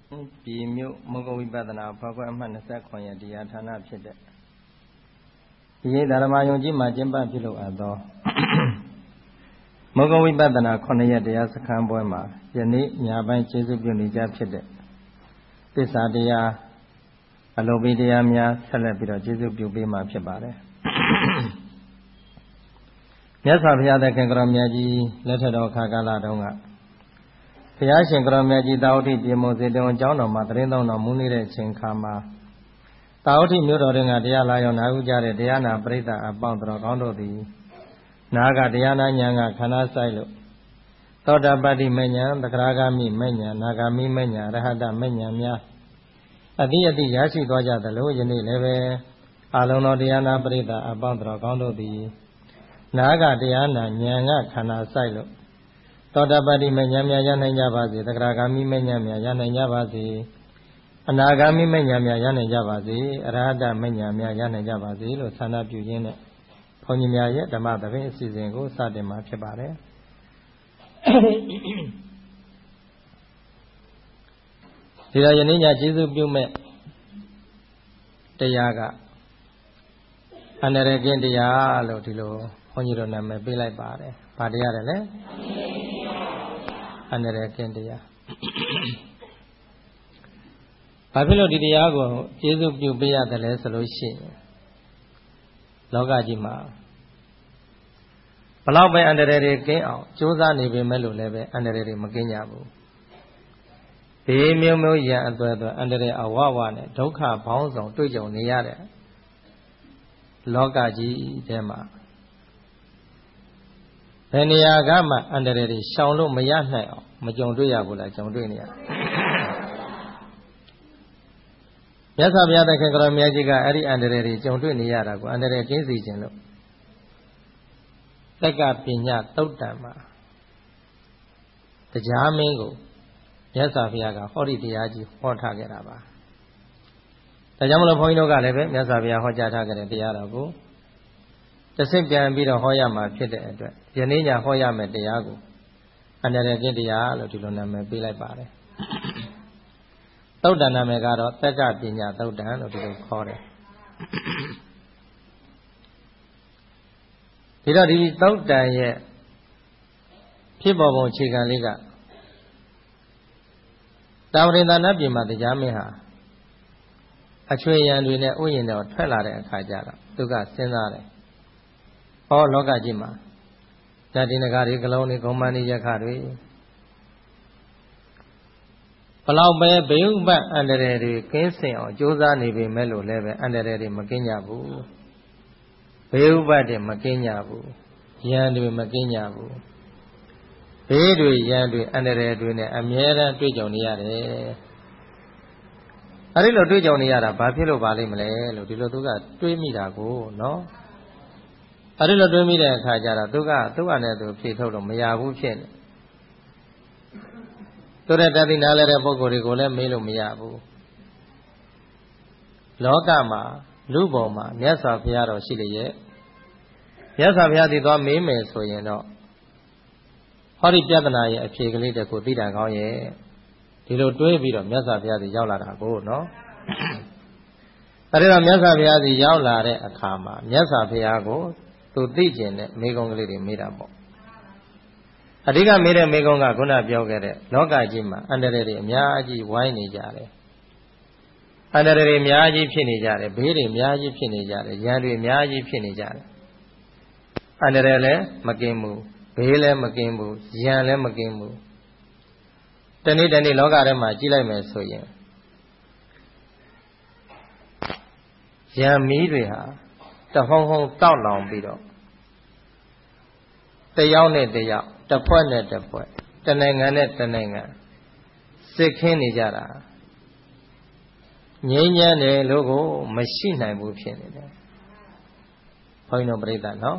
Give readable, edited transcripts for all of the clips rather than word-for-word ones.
ပြည်မြို့မဂ္ဂဝိပဿနာဘဂဝါအမှတ်29ရက်တရားဌာနဖြစ်တဲ့ဒီရိဓမ္မယုံကြည်မှာကျင့်ပပြုလုပ်အပ်သောမဂ္ဂဝိပဿနာ9ရက်တရားစခန်းပွဲမှာယနေ့ညပိုင်းကျေးဇူးပြုနေကြဖြစ်တဲ့သစ္စာတရားအလုံးပိတရားများဆက်လက်ပြီးတော့ကျေးဇူးပြုပေးမှာဖြစ်ပါတယ်မြတ်စွာဘုရားသခင်ကတော်မြတ်ကြီးလက်ထက်တော်ခါကာလတုန်းကဘုရားရှင်ကတော်မြတ်ကြီးတာဝတိပြေမုံစေတုံအကြောင်းတော်မှာတရင်သုံးတော်မူနေတဲ့အချိန်ခါမှာတာဝတိမြို့တော်တွင်ကတရားလာရောက်နာယူကြတဲ့တရားနာပရိသတ်အပေါင်းတော်ကောင်းတို့သည်နာကတရားနာဉာဏ်ကခန္ဓာဆိုင်လို့သောတာပတ္တိမဉ္ဇဉ်သက္ကရာဂမိမဉ္ဇဉ်နာဂာမိမဉ္ဇဉ်ရဟတမဉ္ဇဉ်များအတိအတိရရှိသွားကြသလိုယနေ့လည်းပဲအလုံးတော်တရားနာပရိသတ်အပေါင်းတော်ကောင်းတို့သည်နာကတရားနာဉာဏ်ကခန္ဓာဆိုင်လို့သောတာပတ္တိမဉ္ဇဉ်များရနိုင်ကြပါစေသက္ကရာဂမိမဉ္ဇဉ်များရနိုင်ကြပါစေအနာဂါမိမဉ္ဇဉ်များရနိုင်ကြပါစေအရဟတမဉ္ဇဉ်များရနိုင်ကြပါစေလို့ဆန္ဒပြုရင်းနဲ့ဘုန်းကြီးများရဲ့ဓမ္မသဘင်အစီအစဉ်ကိုစတင်မှာဖြစ်ပါတယ်ဒီတော့ယနေ့ညကျေးဇူးပြုမဲ့တရားကအန္တရာယ်ကင်းတရားလို့ဒီလိုဘုန်းကြီးတို့နာမည်ပေးလိုက်ပါတယ်။ဘာတရားလဲလဲ။အန္တရာယ်ကင်းတရား။ဘာဖြစ်လို့ဒီတရားကိုကျေးဇူးပြုပေးရတယ်လဲဆိုလို့ရှိရင်လောကကြီးမှာဘလောက်ပဲအန္တရာယ်တွေကင်းအောင်ကြိုးစားနေပေမဲ့လို့လည်းပဲအန္တရာယ်တွေမကင်းကြဘူး။ဒီမျိုးမျိုးရန်အသွဲသွဲအန္တရာယ်အဝဝနဲ့ဒုက္ခဘောင်းဆောင်တွေ့ကြုံနေရတဲ့လောကကြီးထဲမှာဘယ်နေရာကမှအန္တရာယ်တွေရှောင်လို့မရနိုင်အောင်မကြုံတွေ့ရဘူးလားကြုံတွေ့နေရမြတ်စွာဘုရားသခင်ကတော်မြတ်ကြီးကအဲ့ဒီအန္တရာယ်တွေကြုံတွေ့နေရတာကိုအန္တရာယ်ကင်းစေခြင်းလို့တက္ကပညာသုတ်တံမှာတရားမင်းကိုမြတ်စွာဘုရားကဟောဒီတရားကြီးဟောထားခဲ့တာပါဒါကြောင့်မလို့ဘုန်းကြီးတို့ကလည်းပဲမြတ်စွာဘုရားဟောကြားထားခဲ့တဲ့တရားတော်ကိုတစ်ဆင့်ပြန်ပြီးတော့ဟောရမှာဖြစ်တဲ့အတွက်ယနေ့ညဟောရမယ့်တရားကိုအန္တရာယ်ကင်းတရားလို့ဒီလိုနာမည်ပေးလိုက်ပါတယ်သုတ်တန်နာမည်ကတော့တက္ကပညာသုတ်တန်လို့ဒီလိုခေါ်တယ်ဒီတော့ဒီသုတ်တန်ရဲ့ဖြစ်ပေါ်ပုံအခြေခံလေးကတာဝတိသာနပြည်မှာတရားမင်းဟာအချွေရန်တွေနဲ့ဥယျာဉ်တော်ထွက်လာတဲ့အခါကျတော့သူကစဉ်းစားတယ်ဟောလောကကြီးမှာဇာတိနဂါတွေကလုံးတွေဂုံမန္တိယခတွေဘလောက်ပဲဘေးဥပတ်အန္တရာယ်တွေကင်းစင်အောင်ကြိုးစားနေပေမဲ့လို့လည်းပဲအန္တရာယ်တွေမကင်းကြဘူးဘေးဥပတ်တွေမကင်းကြဘူးရန်တွေမကင်းကြဘူးဘေးတွေရန်တွေအန္တရာယ်တွေနဲ့အမြဲတမ်းတွေ့ကြုံနေရတယ်အဲဒီလိုတွေ့ကြုံနေရတာဘာဖြစ်လို့ပါလိမ့်မလဲလို့ဒီလိုသူကတွေးမိတာကိုနော်အဲဒီလိုတွေးမိတဲ့အခါကျတော့သူကနဲ့သူဖြေထုတ်လို့မရဘူးဖြစ်နေသူတဲ့တတိနာလဲတဲ့ပုဂ္ဂိုလ်တွေကိုလည်းမေးလို့မရဘူးလောကမှာလူပေါ်မှာမြတ်စွာဘုရားတော်ရှိလေရဲ့မြတ်စွာဘုရားတည်သွားမေးမယ်ဆိုရင်တော့ဟောဒီပြဿနာရဲ့အဖြေကလေးတခုသိတာကောင်းရဲ့ဒီလိုတွေးပြီးတော့မြတ်စွာဘုရားစီရောက်လာတာကိုနော်အဲဒီတော့မြတ်စွာဘုရားစီရောက်လာတဲ့အခါမှာမြတ်စွာဘုရားကိုသူသိကျင်တဲ့မိဂုံးကလေးတွေမေးတာပေါ့အဓိကမေးတဲ့မိဂုံးကခုနပြောခဲ့တဲ့လောကကြီးမှာအန္တရာယ်တွေအများကြီးဝိုင်းနေကြတယ်အန္တရာယ်တွေအများကြီးဖြစ်နေကြတယ်ဘေးတွေအများကြီးဖြစ်နေကြတယ်ရန်တွေအများကြီးဖြစ်နေကြတယ်အန္တရာယ်လည်းမကင်းဘူးဘေးလည်းမကင်းဘူးရန်လည်းမကင်းဘူးတနေ့လောကထဲမှာကြည့်လိုက်မယ်ဆိုရင်ရန်မီးတွေဟာတဟုံဟုံတောက်လောင်ပြီးတော့တယောက်နဲ့တယောက်တစ်ဖွဲ့နဲ့တစ်ဖွဲ့တနိုင်ငံနဲ့တနိုင်ငံစစ်ခင်းနေကြတာငြိမ်းချမ်းတယ်လို့ကိုမရှိနိုင်ဘူးဖြစ်နေတယ်ဘုန်းကြီးတို့ပြိဿနော်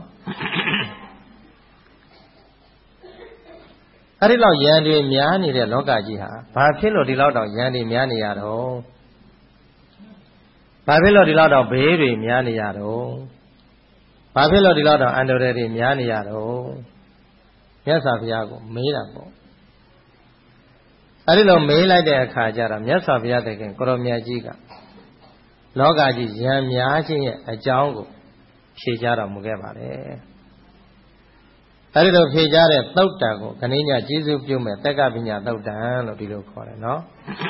အဲ့ဒီလောက်ရန်တွေများနေတဲ့လောကကြီးဟာဘာဖြစ်လို့ဒီလောက်တောင်ရန်တွေများနေရတော့ဘာဖြစ်လို့ဒီလောက်တောင်ဘေးတွေများနေရတော့ဘာဖြစ်လို့ဒီလောက်တောင်အန္တရာယ်တွေများနေရတော့မြတ်စွာဘုရားကိုမေးတာပေါ့အဲ့ဒီလိုမေးလိုက်တဲ့အခါကျတော့မြတ်စွာဘုရားသခင်ကိုရောမြတ်ကြီးကလောကကြီးရံများခြင်းရဲ့အကြောင်းကိုဖြေကြားတော်မူခဲ့ပါတယ်အဲ့ဒီလိုဖြေကြားတဲ့သုတ်တံကိုခဏညကျေးဇူးပြုမဲ့တက္ကပညာသုတ်တံလို့ဒီလိုခေါ်တယ်နော်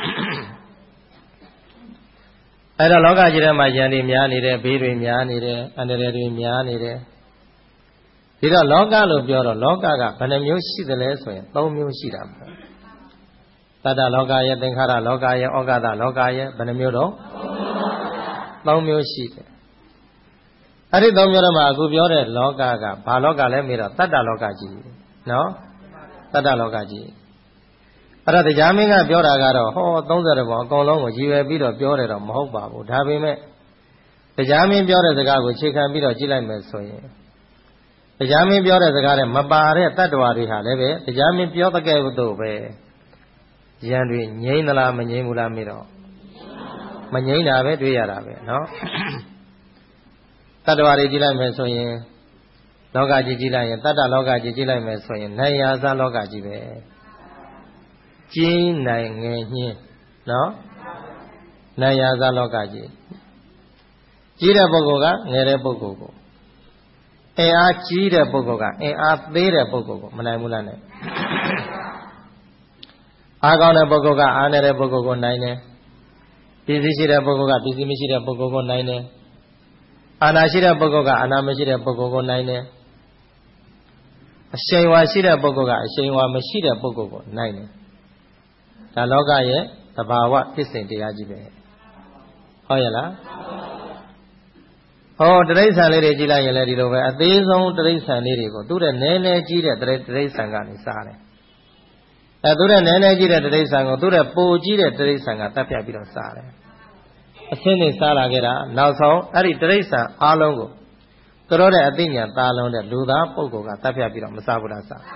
အဲ့တော့လောကကြီးထဲမှာယံတွေများနေတယ်ဘေးတွေများနေတယ်အန္တရာယ်တွေများနေတယ်ဒီတော့လောကလို့ပြောတော့လောကကဘယ်နှမျိုးရှိသလဲဆိုရင်၃မျိုးရှိတာပေါ့တတ္တလောကရဲ့သင်္ခါရလောကရဲ့ဩဃတလောကရဲ့ဘယ်နှမျိုးတော့၃မျိုးရှိတယ်အဲ့ဒီ၃မျိုးတော့မှအခုပြောတဲ့လောကကဘာလောကလဲမေးတော့တတ္တလောကကြီးနော်တတ္တလောကကြီးအဲ့တော့တရားမင်းကပြောတာကတော့ဟော30ဘောအကုန်လုံးကိုရည်ရွယ်ပြီးတော့ပြောတယ်တော့မဟုတ်ပါဘူးဒါပေမဲ့တရားမင်းပြောတဲ့စကားကိုခြေခံပြီးတော့ကြည့်လိုက်မယ်ဆိုရင်တရားမင်းပြောတဲ့စကားနဲ့မပါတဲ့တတ္တဝါတွေဟာလည်းပဲတရားမင်းပြောတဲ့ကဲ့သို့ပဲယံတွေငြိမ့်သလားမငြိမ့်ဘူးလားမေးတော့မငြိမ့်တာပဲတွေ့ရတာပဲနော်တတ္တဝါတွေကြည့်လိုက်မယ်ဆိုရင်လောကကြီးကြည့်လိုက်ရင်တတ္တလောကကြီးကြည့်လိုက်မယ်ဆိုရင်နိုင်ရာဇလောကကြီးပဲကြီးနိုင်ငယ်ညင်းနော်နိုင်ရာဇလောကကြီးကြီးတဲ့ပုဂ္ဂိုလ်ကငယ်တဲ့ပုဂ္ဂိုလ်ကိုအင်အားကြီးတဲ့ပုဂ္ဂိုလ်ကအင်အားသေးတဲ့ပုဂ္ဂိုလ်ကိုမနိုင်ဘူးလားနဲ့အားကောင်းတဲ့ပုဂ္ဂိုလ်ကအားနေတဲ့ပုဂ္ဂိုလ်ကိုနိုင်တယ်ပစ္စည်းရှိတဲ့ပုဂ္ဂိုလ်ကပစ္စည်းမရှိတဲ့ပုဂ္ဂိုလ်ကိုနိုင်တယ်အာနာရှိတဲ့ပုဂ္ဂိုလ်ကအာနာမရှိတဲ့ပုဂ္ဂိုလ်ကိုနိုင်တယ်အရှိန်ဝါရှိတဲ့ပုဂ္ဂိုလ်ကအရှိန်ဝါမရှိတဲ့ပုဂ္ဂိုလ်ကိုနိုင်တယ်ဒါလောကရဲ့သဘာဝဖြစ်စဉ်တရားကြီးပဲဟုတ်ရဲ့လားဟောတိရစ္ဆာန်လေးတွေကြည့်လိုက်ရင်လည်းဒီလိုပဲအသေးဆုံးတိရစ္ဆာန်လေးတွေကိုသူ့တဲ့နည်းနည်းကြီးတဲ့တိရစ္ဆာန်ကနေစားတယ်သူ့တဲ့နည်းနည်းကြီးတဲ့တိရစ္ဆာန်ကိုသူ့တဲ့ပိုကြီးတဲ့တိရစ္ဆာန်ကတပ်ဖြတ်ပြီးတော့စားတယ်အစင်းနေစားလာခဲ့တာနောက်ဆုံးအဲ့ဒီတိရစ္ဆာန်အားလုံးကိုသူတို့တဲ့အသိဉာဏ်သားလုံးတဲ့လူသားပုဂ္ဂိုလ်ကတပ်ဖြတ်ပြီးတော့မစားဘူးလားစား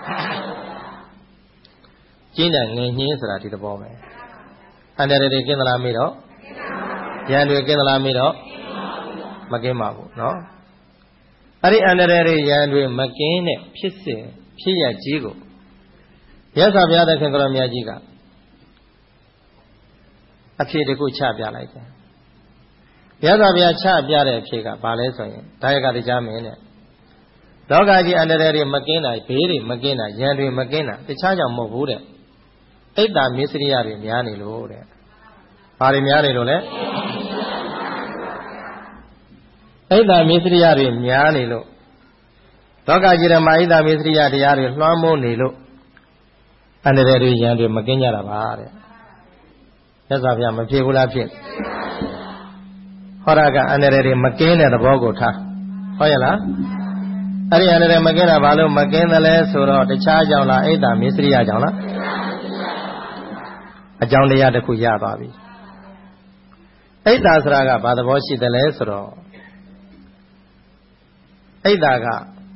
ကျင်းတဲ့ငင်ညင်းဆိုတာဒီသဘောပဲအန္တရာယ်တွေကင်းသလားမေးတော့ရန်တွေကင်းသလားမေးတော့မကင်းပါဘူးเนาะအဲ့ဒီအန္တရာယ်တွေရန်တွေမကင်းတဲ့ဖြစ်စဉ်ဖြစ်ရကြီးကိုမြတ်စွာဘုရားသခင်ကိုရောမြတ်ကြီးကအဖြေတစ်ခုချပြလိုက်တယ်မြတ်စွာဘုရားချပြတဲ့အဖြေကဘာလဲဆိုရင်ဒါယကတရားမင်းတဲ့လောကကြီးအန္တရာယ်တွေမကင်းတာဘေးတွေမကင်းတာရန်တွေမကင်းတာတခြားကြောင့်မဟုတ်ဘူးတဲ့အိတ်တာမစ္စရိယတွေများနေလို့တဲ့ဘာတွေများနေလို့လဲအိတ်တာမစ္စရိယတွေများနေလို့လောကကြီးဓမ္မအိတ်တာမစ္စရိယတရားတွေလွှမ်းမိုးနေလို့အန္တရာယ်တွေရန်တွေမကင်းကြတာပါတဲ့မြတ်စွာဘုရားမဖြစ်ဘူးလားဖြစ်ဟောတာကအန္တရာယ်တွေမကင်းတဲ့သဘောကိုထားဟုတ်ရဲ့လားအဲ့ဒီအန္တရာယ်မကင်းတာဘာလို့မကင်းသလဲဆိုတော့တခြားကြောင့်လားအိတ်တာမစ္စရိယကြောင့်လားအကြောင်းတရားတစ်ခုရသွားပြီအိတ်တာဆိုတာကဘာသဘောရှိသလဲဆိုတော့အိတ်တာက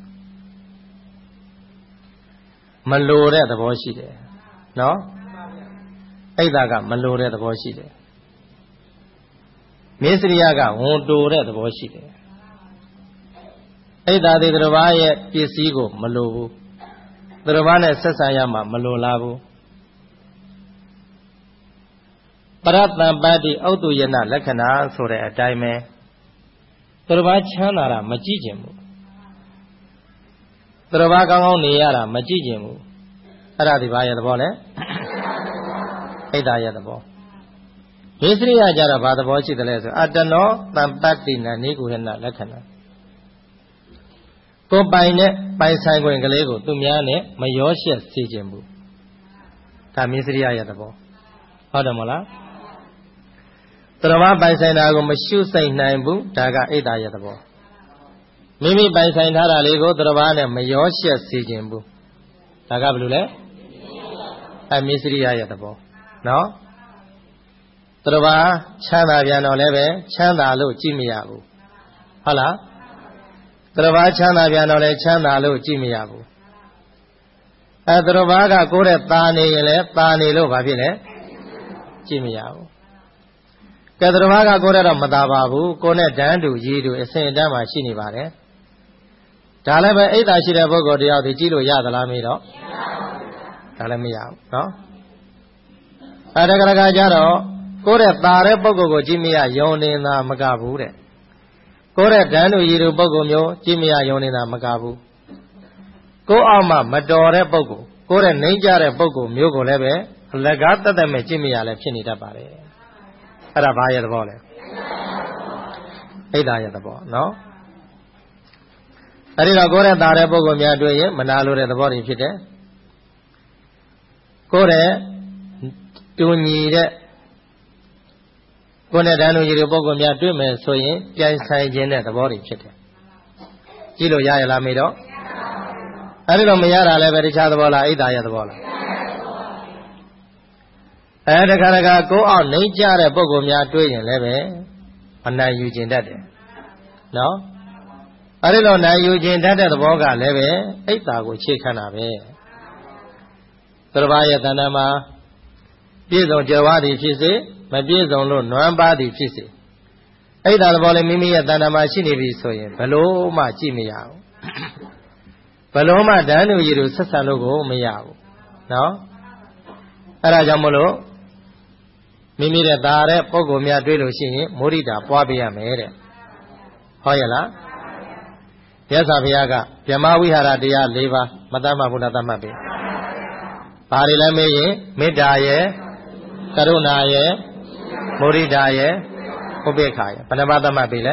မလိုတဲ့သဘောရှိတယ်နော်အိတ်တာကမလိုတဲ့သဘောရှိတယ်မစ္စရိယကဝန်တိုတဲ့သဘောရှိတယ်အိတ်တာဒီသူတစ်ပါးရဲ့ပစ္စည်းကိုမလိုဘူးသူတစ်ပါးနဲ့ဆက်ဆံရမှာမလိုလားဘူးပရတံပတ္တိဩတုယနာလက္ခဏာဆိုတဲ့အတိုင်းပဲသူတစ်ပါးချမ်းသာတာမကြည့်ကျင်ဘူးသူတစ်ပါးကောင်းကောင်းနေရတာမကြည့်ကျင်ဘူးအဲ့ဒါဒီဘာရဲ့သဘောလဲအိတ်တာရဲ့သဘောမစ္စရိယကြတော့ဘာသဘောရှိတယ်လဲဆိုအတ္တနောတံပတ္တိနာနိကုဟနလက္ခဏာကိုပိုင်နဲ့ပိုင်ဆိုင်ခွင့်ကလေးကိုသူများနဲ့မရောရှက်စေခြင်းဘူးဒါမစ္စရိယရဲ့သဘောဟုတ်တယ်မဟုတ်လားသူတော်ဘာပိုင်ဆိုင်တာကိုမရှုစိတ်နိုင်ဘူးဒါကအိတ်တာရဲ့သဘောမိမိပိုင်ဆိုင်ထားတာလေးကိုသူတော်ဘာနဲ့မရောရှက်စေခြင်းဘူးဒါကဘယ်လိုလဲမစ္စရိယရဲ့သဘောနော်သူတော်ဘာချမ်းသာပြန်တော့လည်းပဲချမ်းသာလို့ကြည့်မရဘူးဟုတ်လားသူတော်ဘာချမ်းသာပြန်တော့လည်းချမ်းသာလို့ကြည့်မရဘူးသူတော်ဘာကကိုယ်တဲ့ตาနေရင်လည်းตาနေလို့ဘာဖြစ်လဲကြည့်မရဘူးကဲသူတော်ဘာကကိုယ်တဲ့တော့မตาပါဘူးကိုယ်နဲ့တန်းတူရည်တူအစဉ်အတန်းမှာရှိနေပါတယ်ဒါလည်းပဲအိတ်သာရှိတဲ့ပုဂ္ဂိုလ်တယောက်ဒီကြည့်လို့ရသလားမေးတော့ဒါလည်းမရဘူးနော်တကယ်ကြတော့ကိုယ့်ရဲ့ตาတဲ့ပုဂ္ဂိုလ်ကိုကြည့်မရယုံနေတာမကဘူးတဲ့ကိုယ့်ရဲ့ဓာန်တို့ရည်တို့ပုဂ္ဂိုလ်မျိုးကြည့်မရယုံနေတာမကဘူးကိုယ့်အောက်မှာမတော်တဲ့ပုဂ္ဂိုလ်ကိုယ့်ရဲ့နှိမ့်ကြတဲ့ပုဂ္ဂိုလ်မျိုးကိုလည်းပဲအလကားတတ်တတ်မဲ့ကြည့်မရလည်းဖြစ်နေတတ်ပါတယ်အဲ့ဒါဘာရဲ့သဘောလဲအိဒါရဲ့သဘောနော်အဲ့ဒီတော့ကိုယ့်ရဲ့ตาတဲ့ပုဂ္ဂိုလ်များတွေ့ရင်မနာလိုတဲ့သဘောတွေဖြစ်တယ်ကိုယ့်ရဲ့တူညီတဲ့ကိုယ်နဲ့ဓာတ်လူကြီးတွေပုဂ္ဂိုလ်များတွေ့မယ်ဆိုရင်ပြိုင်ဆိုင်ခြင်းတဲ့သဘောတွေဖြစ်တယ်ကြည့်လို့ရရလားမေတော့အဲ့ဒီတော့မရတာလည်းပဲတခြားသဘောလားအိဒါရဲ့သဘောလားတခါကိုယ်အောင်နှိမ့်ကြတဲ့ပုဂ္ဂိုလ်များတွေ့ရင်လည်းပဲအနိုင်ယူခြင်းတတ်တယ်နော်အဲ့ဒီတော့နိုင်ယူခြင်းတတ်တဲ့သဘောကလည်းပဲအိဒါကိုခြေခံတာပဲသရဘာရဲ့တဏ္ဍာမှာပြည့်စုံကြွယ်ဝသည်ဖြစ်စေမပြည့်စုံလို့နွမ်းပါးသည်ဖြစ်စေအိဒါသဘောလေးမိမိရဲ့တဏ္ဍာမှာရှိနေပြီဆိုရင်ဘလို့မှကြည့်မရဘူးဘလို့မှဓာန်လူကြီးတို့ဆက်ဆံလို့ကိုမရဘူးနော်အဲ့ဒါကြောင့်မလို့မိမိတဲ့ตาတဲ့ပုဂ္ဂိုလ်များတွေ့လို့ရှိရင်မုဒိတာပွားပေးရမယ်တဲ့ဟုတ်ရဲ့လားမြတ်စွာဘုရားကဗြဟ္မဝိဟာရတရား၄ပါးမတတ်မှဘူးလားတတ်မှတ်ပြီဘာတွေလဲမေးရင်မေတ္တာရဲ့ကရုဏာရဲ့မုဒိတာရဲ့ဥပေက္ခာရဲ့ဘယ်နှပါးတတ်မှတ်ပြီလဲ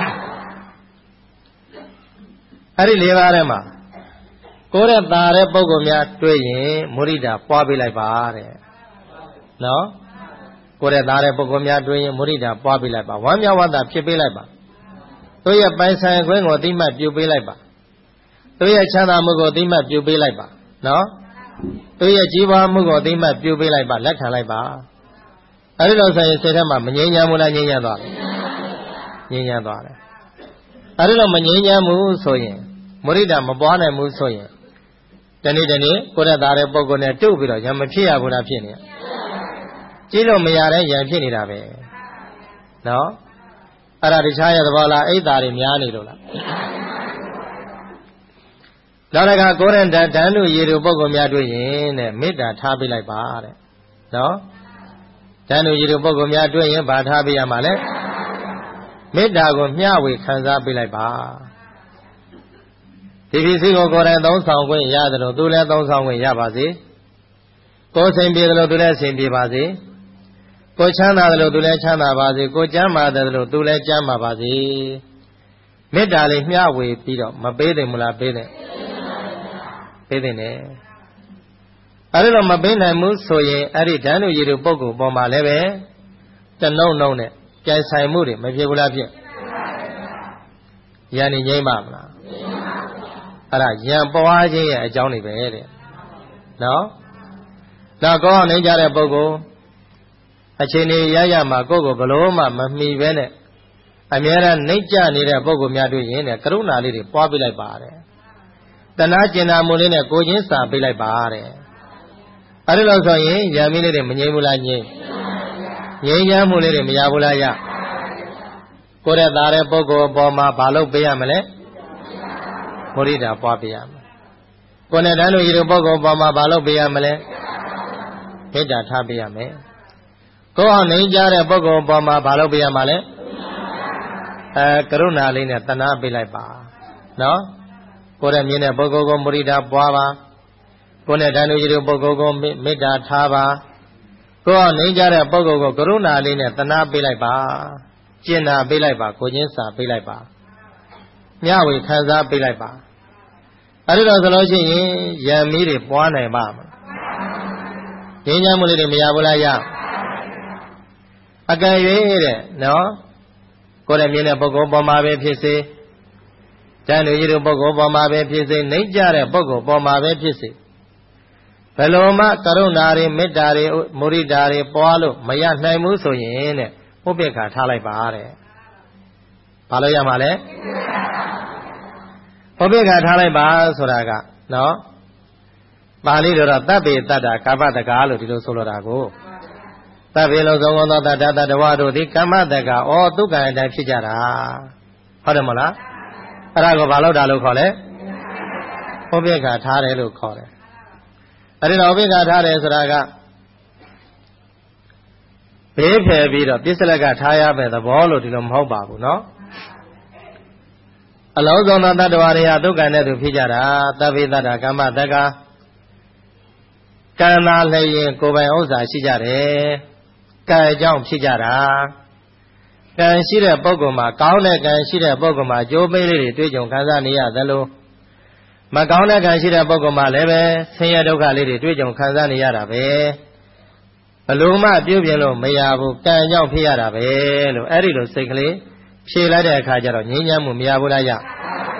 အဲ့ဒီ၄ပါးထဲမှာကိုယ်ရဲ့ตาတဲ့ပုဂ္ဂိုလ်များတွေ့ရင်မုဒိတာပွားပေးလိုက်ပါတဲ့နော်ကိုယ်ရဲ့ตาတဲ့ပုဂ္ဂိုလ်များတွေ့ရင်မုဒိတာပွားပေးလိုက်ပါဝမ်းမြောက်ဝမ်းသာဖြစ်ပေးလိုက်ပါသူရဲ့ပိုင်ဆိုင်ခွင့်ကိုအတိမတ်ပြုပေးလိုက်ပါသူရဲ့ချမ်းသာမှုကိုအတိမတ်ပြုပေးလိုက်ပါနော်သူရဲ့ကြီးပွားမှုကိုအတိမတ်ပြုပေးလိုက်ပါလက်ခံလိုက်ပါအဲဒီလိုဆိုရင်စိတ်ထဲမှာမငြိမ်းချမ်းဘူးလားငြိမ်းချမ်းသွားတယ်ငြိမ်းချမ်းသွားတယ်အဲဒီလိုမငြိမ်းချမ်းဘူးဆိုရင်မုဒိတာမပွားနိုင်ဘူးဆိုရင်တနေ့ကိုယ်ရဲ့သားတဲ့ပုဂ္ဂိုလ်နဲ့တုတ်ပြီးတော့ရံမဖြစ်ရဘူးလားဖြစ်နေကြည့်လို့မရတဲ့ရံဖြစ်နေတာပဲနော်အဲ့ဒါတခြားရဲ့သဘောလားအိတ်သားတွေများနေလို့လားနောက်တစ်ခါကိုယ်ရဲ့ဓာန်တို့ရေတို့ပုဂ္ဂိုလ်များတွေ့ရင်တဲ့မေတ္တာထားပေးလိုက်ပါတဲ့နော်ဓာန်တို့ရေတို့ပုဂ္ဂိုလ်များတွေ့ရင်ဗာထားပေးရမှာလဲမေတ္တာကိုမျှဝေခံစားပေးလိုက်ပါဒီပစ္စည်းကိုကိုယ်တိုင်သုံးဆောင်ခွင့်ရတယ်လို့သူလည်းသုံးဆောင်ခွင့်ရပါစေကိုယ်စိမ်ပြေတယ်လို့သူလည်းစိမ်ပြေပါစေကိုချမ်းသာတယ်လို့သူလည်းချမ်းသာပါစေကိုကျမ်းမာတယ်လို့သူလည်းကျမ်းမာပါစေမေတ္တာလေးမျှဝေပြီးတော့မပေးတယ်မလားပေးတယ်ပေးတယ်နဲ့အဲ့လိုမပေးနိုင်ဘူးဆိုရင်အဲ့ဒီဓာန်တို့ရေတို့ပုဂ္ဂိုလ်ပေါ်မှာလည်းပဲတနှုံနှုံနဲ့ကြိုင်ဆိုင်မှုတွေမဖြစ်ဘူးလားဖြစ်ရန်နေငိမ့်ပါမလားအဲ့ဒါရံပွားခြင်းရဲ့အကြောင်းတွေပဲတဲ့နော်နောက်ကောင်းအောင်နေကြတဲ့ပုဂ္ဂိုလ်အချိန်ကြီးရမှာကိုယ့်ကိုဘလို့မှမမီပဲနဲ့အမြဲတမ်းနှိမ့်ကြနေတဲ့ပုဂ္ဂိုလ်များတွေ့ရင်တဲ့ကရုဏာလေးတွေပွားပေးလိုက်ပါတဲ့တဏှာကျင်နာမှုလေးနဲ့ကိုချင်းစာပေးလိုက်ပါတဲ့အဲ့ဒီလိုဆိုရင်ရံမီးလေးတွေမငြိမ်းဘူးလားငြိမ်းချမ်းမှုလေးတွေမရဘူးလားရကိုယ့်ရဲ့သားတဲ့ပုဂ္ဂိုလ်အပေါ်မှာဘာလို့ပေးရမလဲမုဒိတာပွားပေးရမယ်ကိုယ်နဲ့တန်းတို့ဤတို့ပုဂ္ဂိုလ်ပေါ်မှာဘာလို့ပေးရမလဲမေတ္တာထားပေးရမယ်ကိုယ်အောင်နေကြတဲ့ပုဂ္ဂိုလ်ပေါ်မှာဘာလို့ပေးရမှာလဲကရုဏာလေးနဲ့တဏှာပေးလိုက်ပါနော်ကိုယ်ရဲ့မြင်တဲ့ပုဂ္ဂိုလ်ကိုမုဒိတာပွားပါကိုယ်နဲ့တန်းတို့ဤတို့ပုဂ္ဂိုလ်ကိုမေတ္တာထားပါကိုယ်အောင်နေကြတဲ့ပုဂ္ဂိုလ်ကိုကရုဏာလေးနဲ့တဏှာပေးလိုက်ပါကျင့်တာပေးလိုက်ပါကိုချင်းစာပေးလိုက်ပါမျှဝေခံစားပေးလိုက်ပါအဲ့ဒါဆိုလို့ရှိရင်ရံမီးတွေပွားနိုင်ပါမလားငြိမ်းချမ်းမှုလေးတွေမရဘူးလားရအကံ၍တဲ့နော်ကိုယ်ရဲ့မြင်တဲ့ပုဂ္ဂိုလ်ပေါ်မှာပဲဖြစ်စေတန်လူကြီးတို့ပုဂ္ဂိုလ်ပေါ်မှာပဲဖြစ်စေနှိမ့်ကြတဲ့ပုဂ္ဂိုလ်ပေါ်မှာပဲဖြစ်စေဘယ်လိုမှကရုဏာတွေမေတ္တာတွေမုဒိတာတွေပွားလို့မရနိုင်ဘူးဆိုရင်တဲ့ဥပေက္ခာထားလိုက်ပါတဲ့ဘာလို့ရမှာလဲဥပေက္ခာထားလိုက်ပါဆိုတာကနော်ပါဠိလိုတော့တပ်ပေတတ္တာကာပတကာလို့ဒီလိုဆိုလိုတာကိုတပ်ပေလုံးစုံသောတတ္တတတဝတို့ဒီကမ္မတကာဩဒုက္ခအတိုင်းဖြစ်ကြတာဟုတ်တယ်မလားအဲ့ဒါကိုဘာလို့တာလို့ခေါ်လဲဥပေက္ခာထားတယ်လို့ခေါ်တယ်အဲ့ဒီတော့ဥပေက္ခာထားတယ်ဆိုတာကဘေးဖယ်ပြီးတော့ပြစ္စလက်ကထားရမယ်သဘောလို့ဒီလိုမဟုတ်ပါဘူးနော်အလုံးစုံသောတတ္တဝါတွေဟာဒုက္ခနဲ့သူဖြစ်ကြတာသဗ္ဗေတ္တကမ္မတက္ကကံသာလျင်ကိုယ်ပိုင်ဥစ္စာရှိကြတယ်ကံအကြောင်းဖြစ်ကြတာကံရှိတဲ့ပုဂ္ဂိုလ်မှာကောင်းတဲ့ကံရှိတဲ့ပုဂ္ဂိုလ်မှာကြိုးပေးလေးတွေတွေ့ကြုံခံစားနေရသလိုမကောင်းတဲ့ကံရှိတဲ့ပုဂ္ဂိုလ်မှာလည်းပဲဆင်းရဲဒုက္ခလေးတွေတွေ့ကြုံခံစားနေရတာပဲဘလို့မှပြုပြင်လို့မရဘူးကံကြောင့်ဖြစ်ရတာပဲလို့အဲ့ဒီလိုစိတ်ကလေးဖြေလိုက်တဲ့အခါကျတော့ငြိမ်းချမ်းမှုမရဘူးလားအဲ့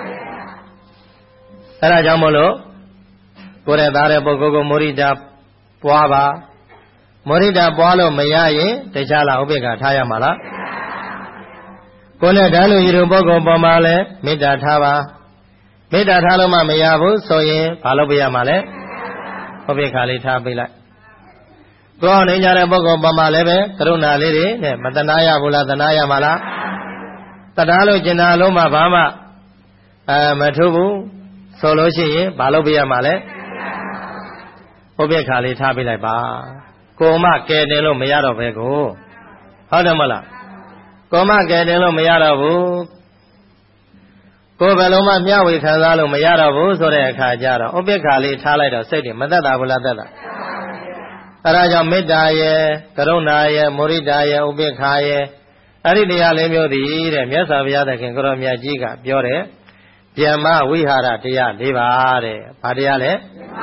ဒါကြောင့်မို့လို့ကိုယ်ရဲ့သားတဲ့ပုဂ္ဂိုလ်ကိုမောရိတာပွားပါမောရိတာပွားလို့မရရင်တခြားလားဥပေက္ခထားရမှာလားကိုယ်နဲ့ဓာတ်လူကြီးတို့ပုဂ္ဂိုလ်ပေါ်မှာလည်းမေတ္တာထားပါမေတ္တာထားလို့မှမရဘူးဆိုရင်ဘာလုပ်ပြရမှာလဲဥပေက္ခလေးထားပေးလိုက်ကိုယ်နေကြတဲ့ပုဂ္ဂိုလ်ပေါ်မှာလည်းပဲကရုဏာလေးတွေနဲ့မတနာရဘူးလားတနာရမှာလားတနာလို့ကျင်နာလို့မှဘာမှမထူးဘူးဆိုလို့ရှိရင်ဘာလုပ်ပြရမှာလဲဥပေက္ခလေးထားပေးလိုက်ပါကိုမကယ်တယ်လို့မရတော့ပဲကိုဟုတ်တယ်မလားကိုမကယ်တယ်လို့မရတော့ဘူးကိုယ်ဘယ်လုံးမှမျှဝေခံစားလို့မရတော့ဘူးဆိုတဲ့အခါကျတော့ဥပေက္ခလေးထားလိုက်တော့စိတ်တွေမသက်သာဘူးလားသက်သာအဲဒါကြောင့်မေတ္တာရဲ့ကရုဏာရဲ့မောရိတာရဲ့ဥပေက္ခရဲ့အဲ့ဒီတရားလေးမျိုးတည်းတဲ့မြတ်စွာဘုရားသခင်ကိုရောမြတ်ကြီးကပြောတယ်ဗျမ္မဝိဟာရတရား၄ပါးတဲ့ဘာတရားလဲ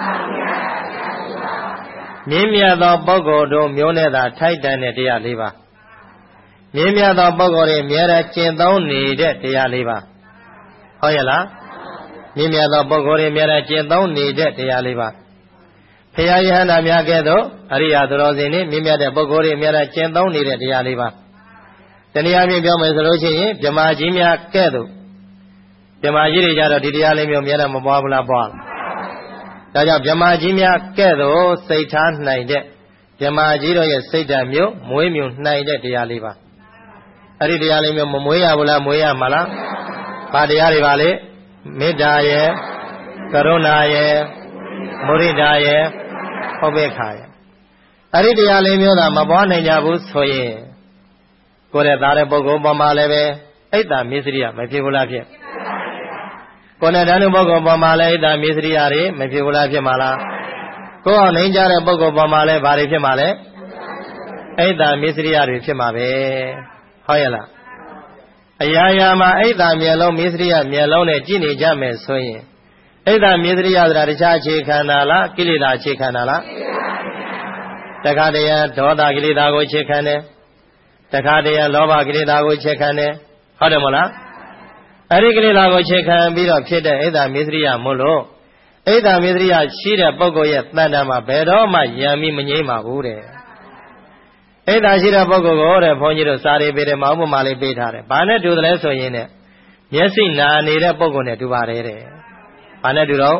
မြင့်မြတ်သောပုဂ္ဂိုလ်တို့မျိုးနဲ့သာထိုက်တန်တဲ့တရား၄ပါးမြင့်မြတ်သောပုဂ္ဂိုလ်တွေမြဲတမ်းကျင့်သုံးနေတဲ့တရား၄ပါးဟုတ်ရဲ့လားမြင့်မြတ်သောပုဂ္ဂိုလ်တွေမြဲတမ်းကျင့်သုံးနေတဲ့တရား၄ပါးဘုရားယဟန္တာများကဲ့သို့အရိယာသူတော်စင်တွေမြင့်မြတ်တဲ့ပုဂ္ဂိုလ်တွေမြဲတမ်းကျင့်သုံးနေတဲ့တရား၄ပါးတနည်းအားဖြင့်ပြောမယ်ဆိုလို့ရှိရင်ဗြဟ္မာကြီးများကဲ့သို့ဗြဟ္မာကြီးတွေကြတော့ဒီတရားလေးမျိုးမြဲတမ်းမပွားဘူးလားပွားဒါကြောင့်ဗြဟ္မာကြီးများကဲ့သို့စိတ်ထားနိုင်တဲ့ဗြဟ္မာကြီးတို့ရဲ့စိတ်ဓာတ်မျိုးမွေးမြူနိုင်တဲ့တရားလေးပါအဲ့ဒီတရားလေးမျိုးမမွေးရဘူးလားမွေးရမှာလားဘာတရားတွေပါလဲမေတ္တာရဲ့ကရုဏာရဲ့မုဒိတာရဲ့ဥပေက္ခရဲ့အဲ့ဒီတရားလေးမျိုးသာမပွားနိုင်ကြဘူးဆိုရင်ကိုယ်ရဲ့သားတဲ့ပုဂ္ဂိုလ်ပေါ်မှာလည်းပဲအိတ်တာမေစရိယမဖြစ်ဘူးလားဖြစ်ကိုယ်နဲ့ဓာတ်လူပုဂ္ဂိုလ်ပေါ်မှာလည်းအိတ်တာမေစရိယတွေမဖြစ်ဘူးလားဖြစ်မှာလားကိုယ်အောင်နိုင်ကြတဲ့ပုဂ္ဂိုလ်ပေါ်မှာလည်းဘာတွေဖြစ်မှာလဲအိတ်တာမေစရိယတွေဖြစ်မှာပဲဟုတ်ရဲ့လားအရာရာမှာအိတ်တာမျက်လုံးမေစရိယမျက်လုံးနဲ့ကြည့်နေကြမယ်ဆိုရင်အိတ်တာမေစရိယဆိုတာတခြားအခြေခံတာလားကိလေသာအခြေခံတာလားတခါတည်းဒေါသကိလေသာကိုအခြေခံတယ်တခါတည်းလောဘကိလေသာကိုအခြေခံတယ်ဟုတ်တယ်မလားအဲ့ဒီကိလေသာကိုအခြေခံပြီးတော့ဖြစ်တဲ့အိတ်တာမေစရိယမို့လို့အိတ်တာမေစရိယရှိတဲ့ပုဂ္ဂိုလ်ရဲ့တဏ္ဍာမှာဘယ်တော့မှယံပြီးမငြိမ့်ပါဘူးတဲ့အိတ်တာရှိတဲ့ပုဂ္ဂိုလ်ကိုတဲ့ဘုန်းကြီးတို့စာရီပေးတယ်မဟုတ်မှလေးပေးထားတယ်ဘာနဲ့တူတယ်လဲဆိုရင်တဲ့မျက်စိနာနေတဲ့ပုဂ္ဂိုလ်နဲ့တူပါတယ်တဲ့ဘာနဲ့တူတော့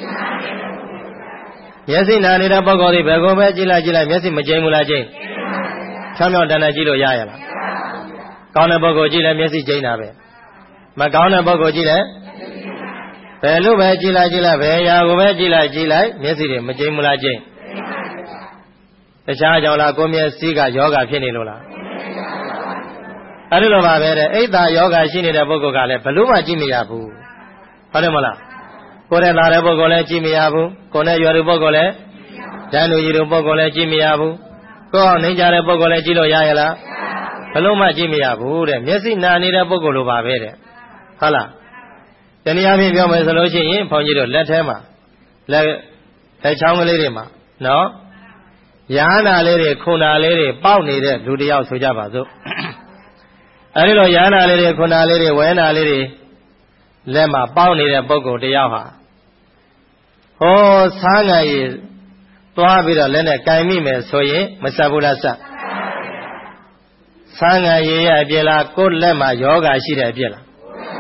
မျက်စိနာနေတဲ့ပုဂ္ဂိုလ်ဒီဘယ်ကိုပဲကြည့်လိုက်မျက်စိမကျိန်းဘူးလားကျိန်းချောင်းမြောင်းတန်းတန်းကြည့်လို့ရရလားကောင်းတဲ့ပုဂ္ဂိုလ်ကြည့်လဲမျက်စိကျိန်းတာပဲမကောင်းတဲ့ပုဂ္ဂိုလ်ကြည့်လဲဘယ်လိုပဲကြည့်လိုက်ဘယ်ရာကိုပဲကြည့်လိုက်မျက်စိတွေမကျိန်းဘူးလားကျိန်းတခြားကြောင့်လားကိုမျက်စိကယောဂဖြစ်နေလို့လားအဲ့ဒီလိုပါပဲတဲ့အိတ်သာယောဂရှိနေတဲ့ပုဂ္ဂိုလ်ကလည်းဘလို့မှကြည့်မရဘူးဟုတ်တယ်မလားကိုယ်နဲ့လာတဲ့ပုဂ္ဂိုလ်လည်းကြည့်မရဘူးကိုယ်နဲ့ရွယ်တဲ့ပုဂ္ဂိုလ်လည်းဓာတ်လူကြီးတဲ့ပုဂ္ဂိုလ်လည်းကြည့်မရဘူးကိုယ်အောင်နေကြတဲ့ပုဂ္ဂိုလ်လည်းကြည့်လို့ရရလားဘလို့မှကြည့်မရဘူးတဲ့မျက်စိနာနေတဲ့ပုဂ္ဂိုလ်လိုပါပဲတဲ့ဟုတ်လားတနည်းအားဖြင့်ပြောမယ်ဆိုလို့ရှိရင်ဘုန်းကြီးတို့လက်ထဲမှာလက်ချောင်းကလေးတွေမှာနော်ယာနာလေးတွေခုနာလေးတွေပေါက်နေတဲ့လူတယောက်ဆိုကြပါစို့အဲဒီလိုယာနာလေးတွေခုနာလေးတွေဝဲနာလေးတွေလက်မှာပေါက်နေတဲ့ပုဂ္ဂိုလ်တယောက်ဟာဟောဆားငံရည်သွားပြီးတော့လက်နဲ့ကင်မိမယ်ဆိုရင်မဆက်ဘူးလားဆက်ဆားငံရည်ရဲ့အပြည့်လားကိုယ်လက်မှာယောဂရှိတဲ့အပြည့်လား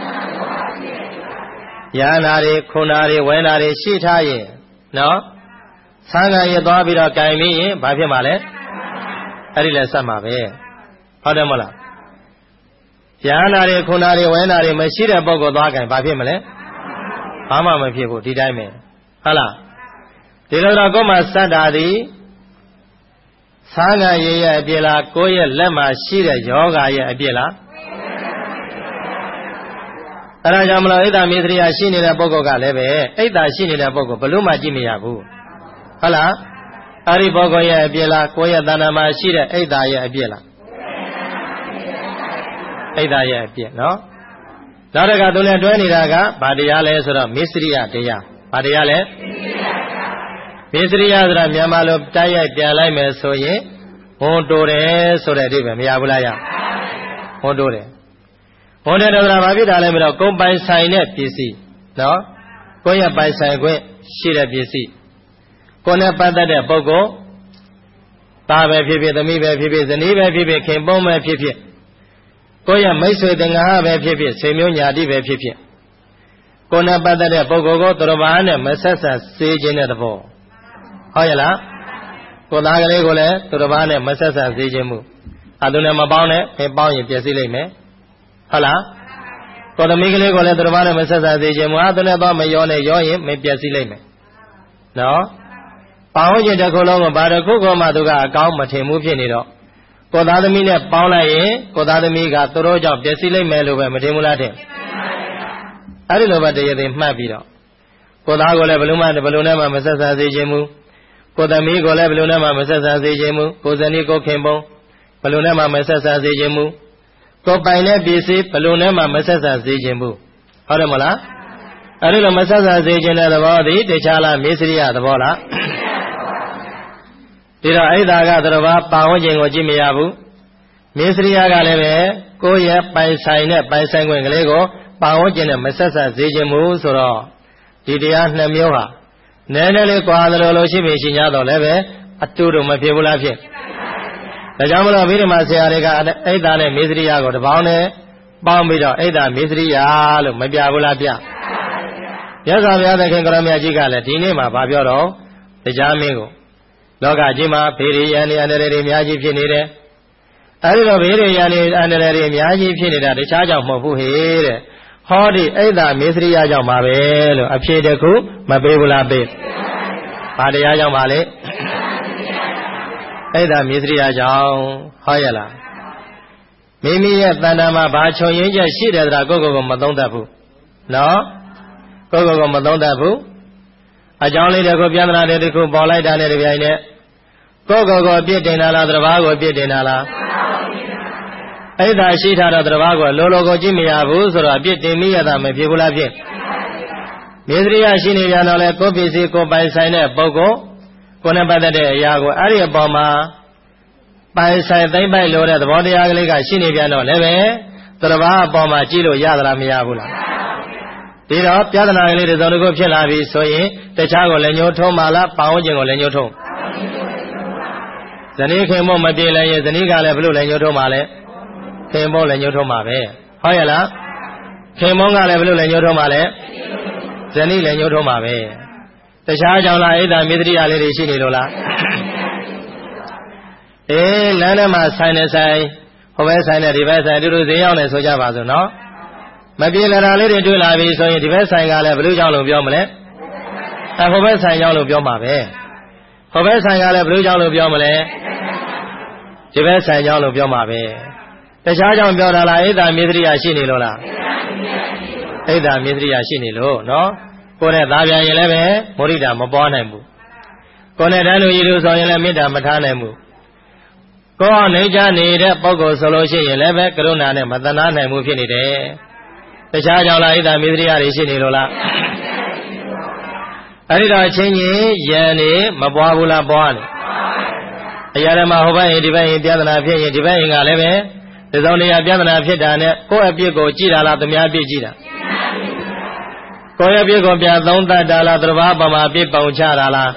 ယာနာတွေခုနာတွေဝဲနာတွေရှိထားရင်နော်ဆားငံရည်သွားပြီးတော့ကင်မိရင်ဘာဖြစ်မှာလဲအဲ့ဒီလဲဆက်မှာပဲဟုတ်တယ်မဟုတ်လားယာနာတွေခုနာတွေဝဲနာတွေမရှိတဲ့ပုဂ္ဂိုလ်သွားကင်ဘာဖြစ်မလဲဘာမှမဖြစ်ဘူးဒီတိုင်းပဲဟုတ်လားဒီလိုတော့ကိုယ်မှာစတ္တာသည် Sanga ye apela, Koya Lema, Shira, Yoga, apela. Arajamla, Ida Mitria, Shin in a Boko Galebe, Ida Shin in a Boko, Baluma Jimmy Abu. Hala, Ari Boko apela, Koya Danama, Shira, Ida apela. Ida apela, no? Naraga Dula Duaniraga, Badiale, sort of Mistria, Dea, Badiale. Mistria, Yamalo, Taya, Dialame, Soye, Montore, so that even Yabulaya. Montore. Only the Ramavida Lemino, go by sign at PC. No? Go by sign, shit at PC. Kona Panda de Bogo, Tava Pipi, the Miba Pipi, the Niba Pipi, came Boma Pipi. Koya Maiswe de Nahave Pipi, Semionia Diva Pipi. Kona Panda de Bogo, Torobana, Massasa, Sage in the ball. Hoyala, Kodagale, Torobana, Massasa, Sage. Aduna Mabone, a bound in Piasilime. Hala, for the Miguel Gola Torobana, Massasa, Sage, Aduna Mayone, Yoy, may Piasilime. No? Paoja de Colombo, Baracugo Maduga, account Matemu Pinito. Kodadamina Paula, Kodadamiga, Toroja, Desile Melu, Matemulate. I don't know what they think, Mabito. Kodago Leveluma, the Balunama, Massasa, Zemu. Kodamigo Leveluma, Massasa, Zemu. Kozanico Kimbo. Balunama, Massasa, Zemu. Kopine BC, Balunama, Massasa, Zemu. Horamola? I don't know Massasa, Zena, the body, the Chala, Misria, the Bola. Did I got the Pawing or Jimmy Abu? Misria Galeme, go yet by sign up by Sanguine Lego, Pawing and Massasa Zijamu Soro. Did the Aunt Namioha? Nenele Quadro Shimishinato Leve, a two of my people have it. The Jamala Vidima Siariga, Aidan and Misria got the Boune, Bombito, Aidan, Misria, maybe Abulapia. Yes, I have the Kangaramia Giga, Latinima, Babioro, the Jamingo. Loga Jima, Piri, and the Andere Miaji Pinide. I don't know Piri and Andere Miaji Pinida, the charge of Mofu here. Hardy, Ada, Misri Ajam Mabel, Apshe de Ku, Mabula Bay. Padi Ajam Male. Ada Misri Ajam, Hoyala. Mimi at Panama Bacho Yaja, she did a Gogo Madondabu. No? Gogo Madondabu. A jolly the Gobiana de Ku, Bola, and the Gogo bit in ala, the Vago bit in ala. Either she had a Vago, Lolo Jimmy Abus or a bit in me, Adam, if you will have it. Misria Shiniano, Kopi, Ko by Sine, Bogo, Konabada de Yago, Aria Boma, by Sine, by Lord, the body Agliga, Shiniano, Leve, the Boma, Gilo, Yadra Miabula. Did up Yadana ladies on the go Pilavi, so the Chago Lenyo Tomala, Paojing or Lenyo Tom. The Nick came on my deal, the Nigala Blue Lenyo Tomale, came on Lenyo Tomave. Hoyala came on a Blue Lenyo Tomale, the Ni Lenyo Tomave. The Shajala Ida Midria Lady Shinilola. Eh, Lanama Sinus, Hove Sinus, Device, I do the honest with Javazo, no? Maybe let a lady do la vie, so you divest I got a blue jowl of your male. I hope I sign all of your mave. Hope I got a blue jowl of your male. Divest I all of your mave. The charge on Biora Ida Midria Shinilola. Ida Midria Shinilo, no? Kone Davia 11, Morida Mabonemu. Kone Danu Yus on Elamida Matanemu. Go on, Naja need a Pogo Solution 11, Corona and Matana and Mufinide. The charge on Ida Midria Shinilola. Arida Chenye, Yane, Mabwabula Bon. Ayarama Hova, Divine Diana, Divine Aleve. There's only a Diana Fidane, Ko a Pico, Gila, the Mia Bigida. Koya Pico, Piazonda, Dala, Dravaba, Pipo, Charala.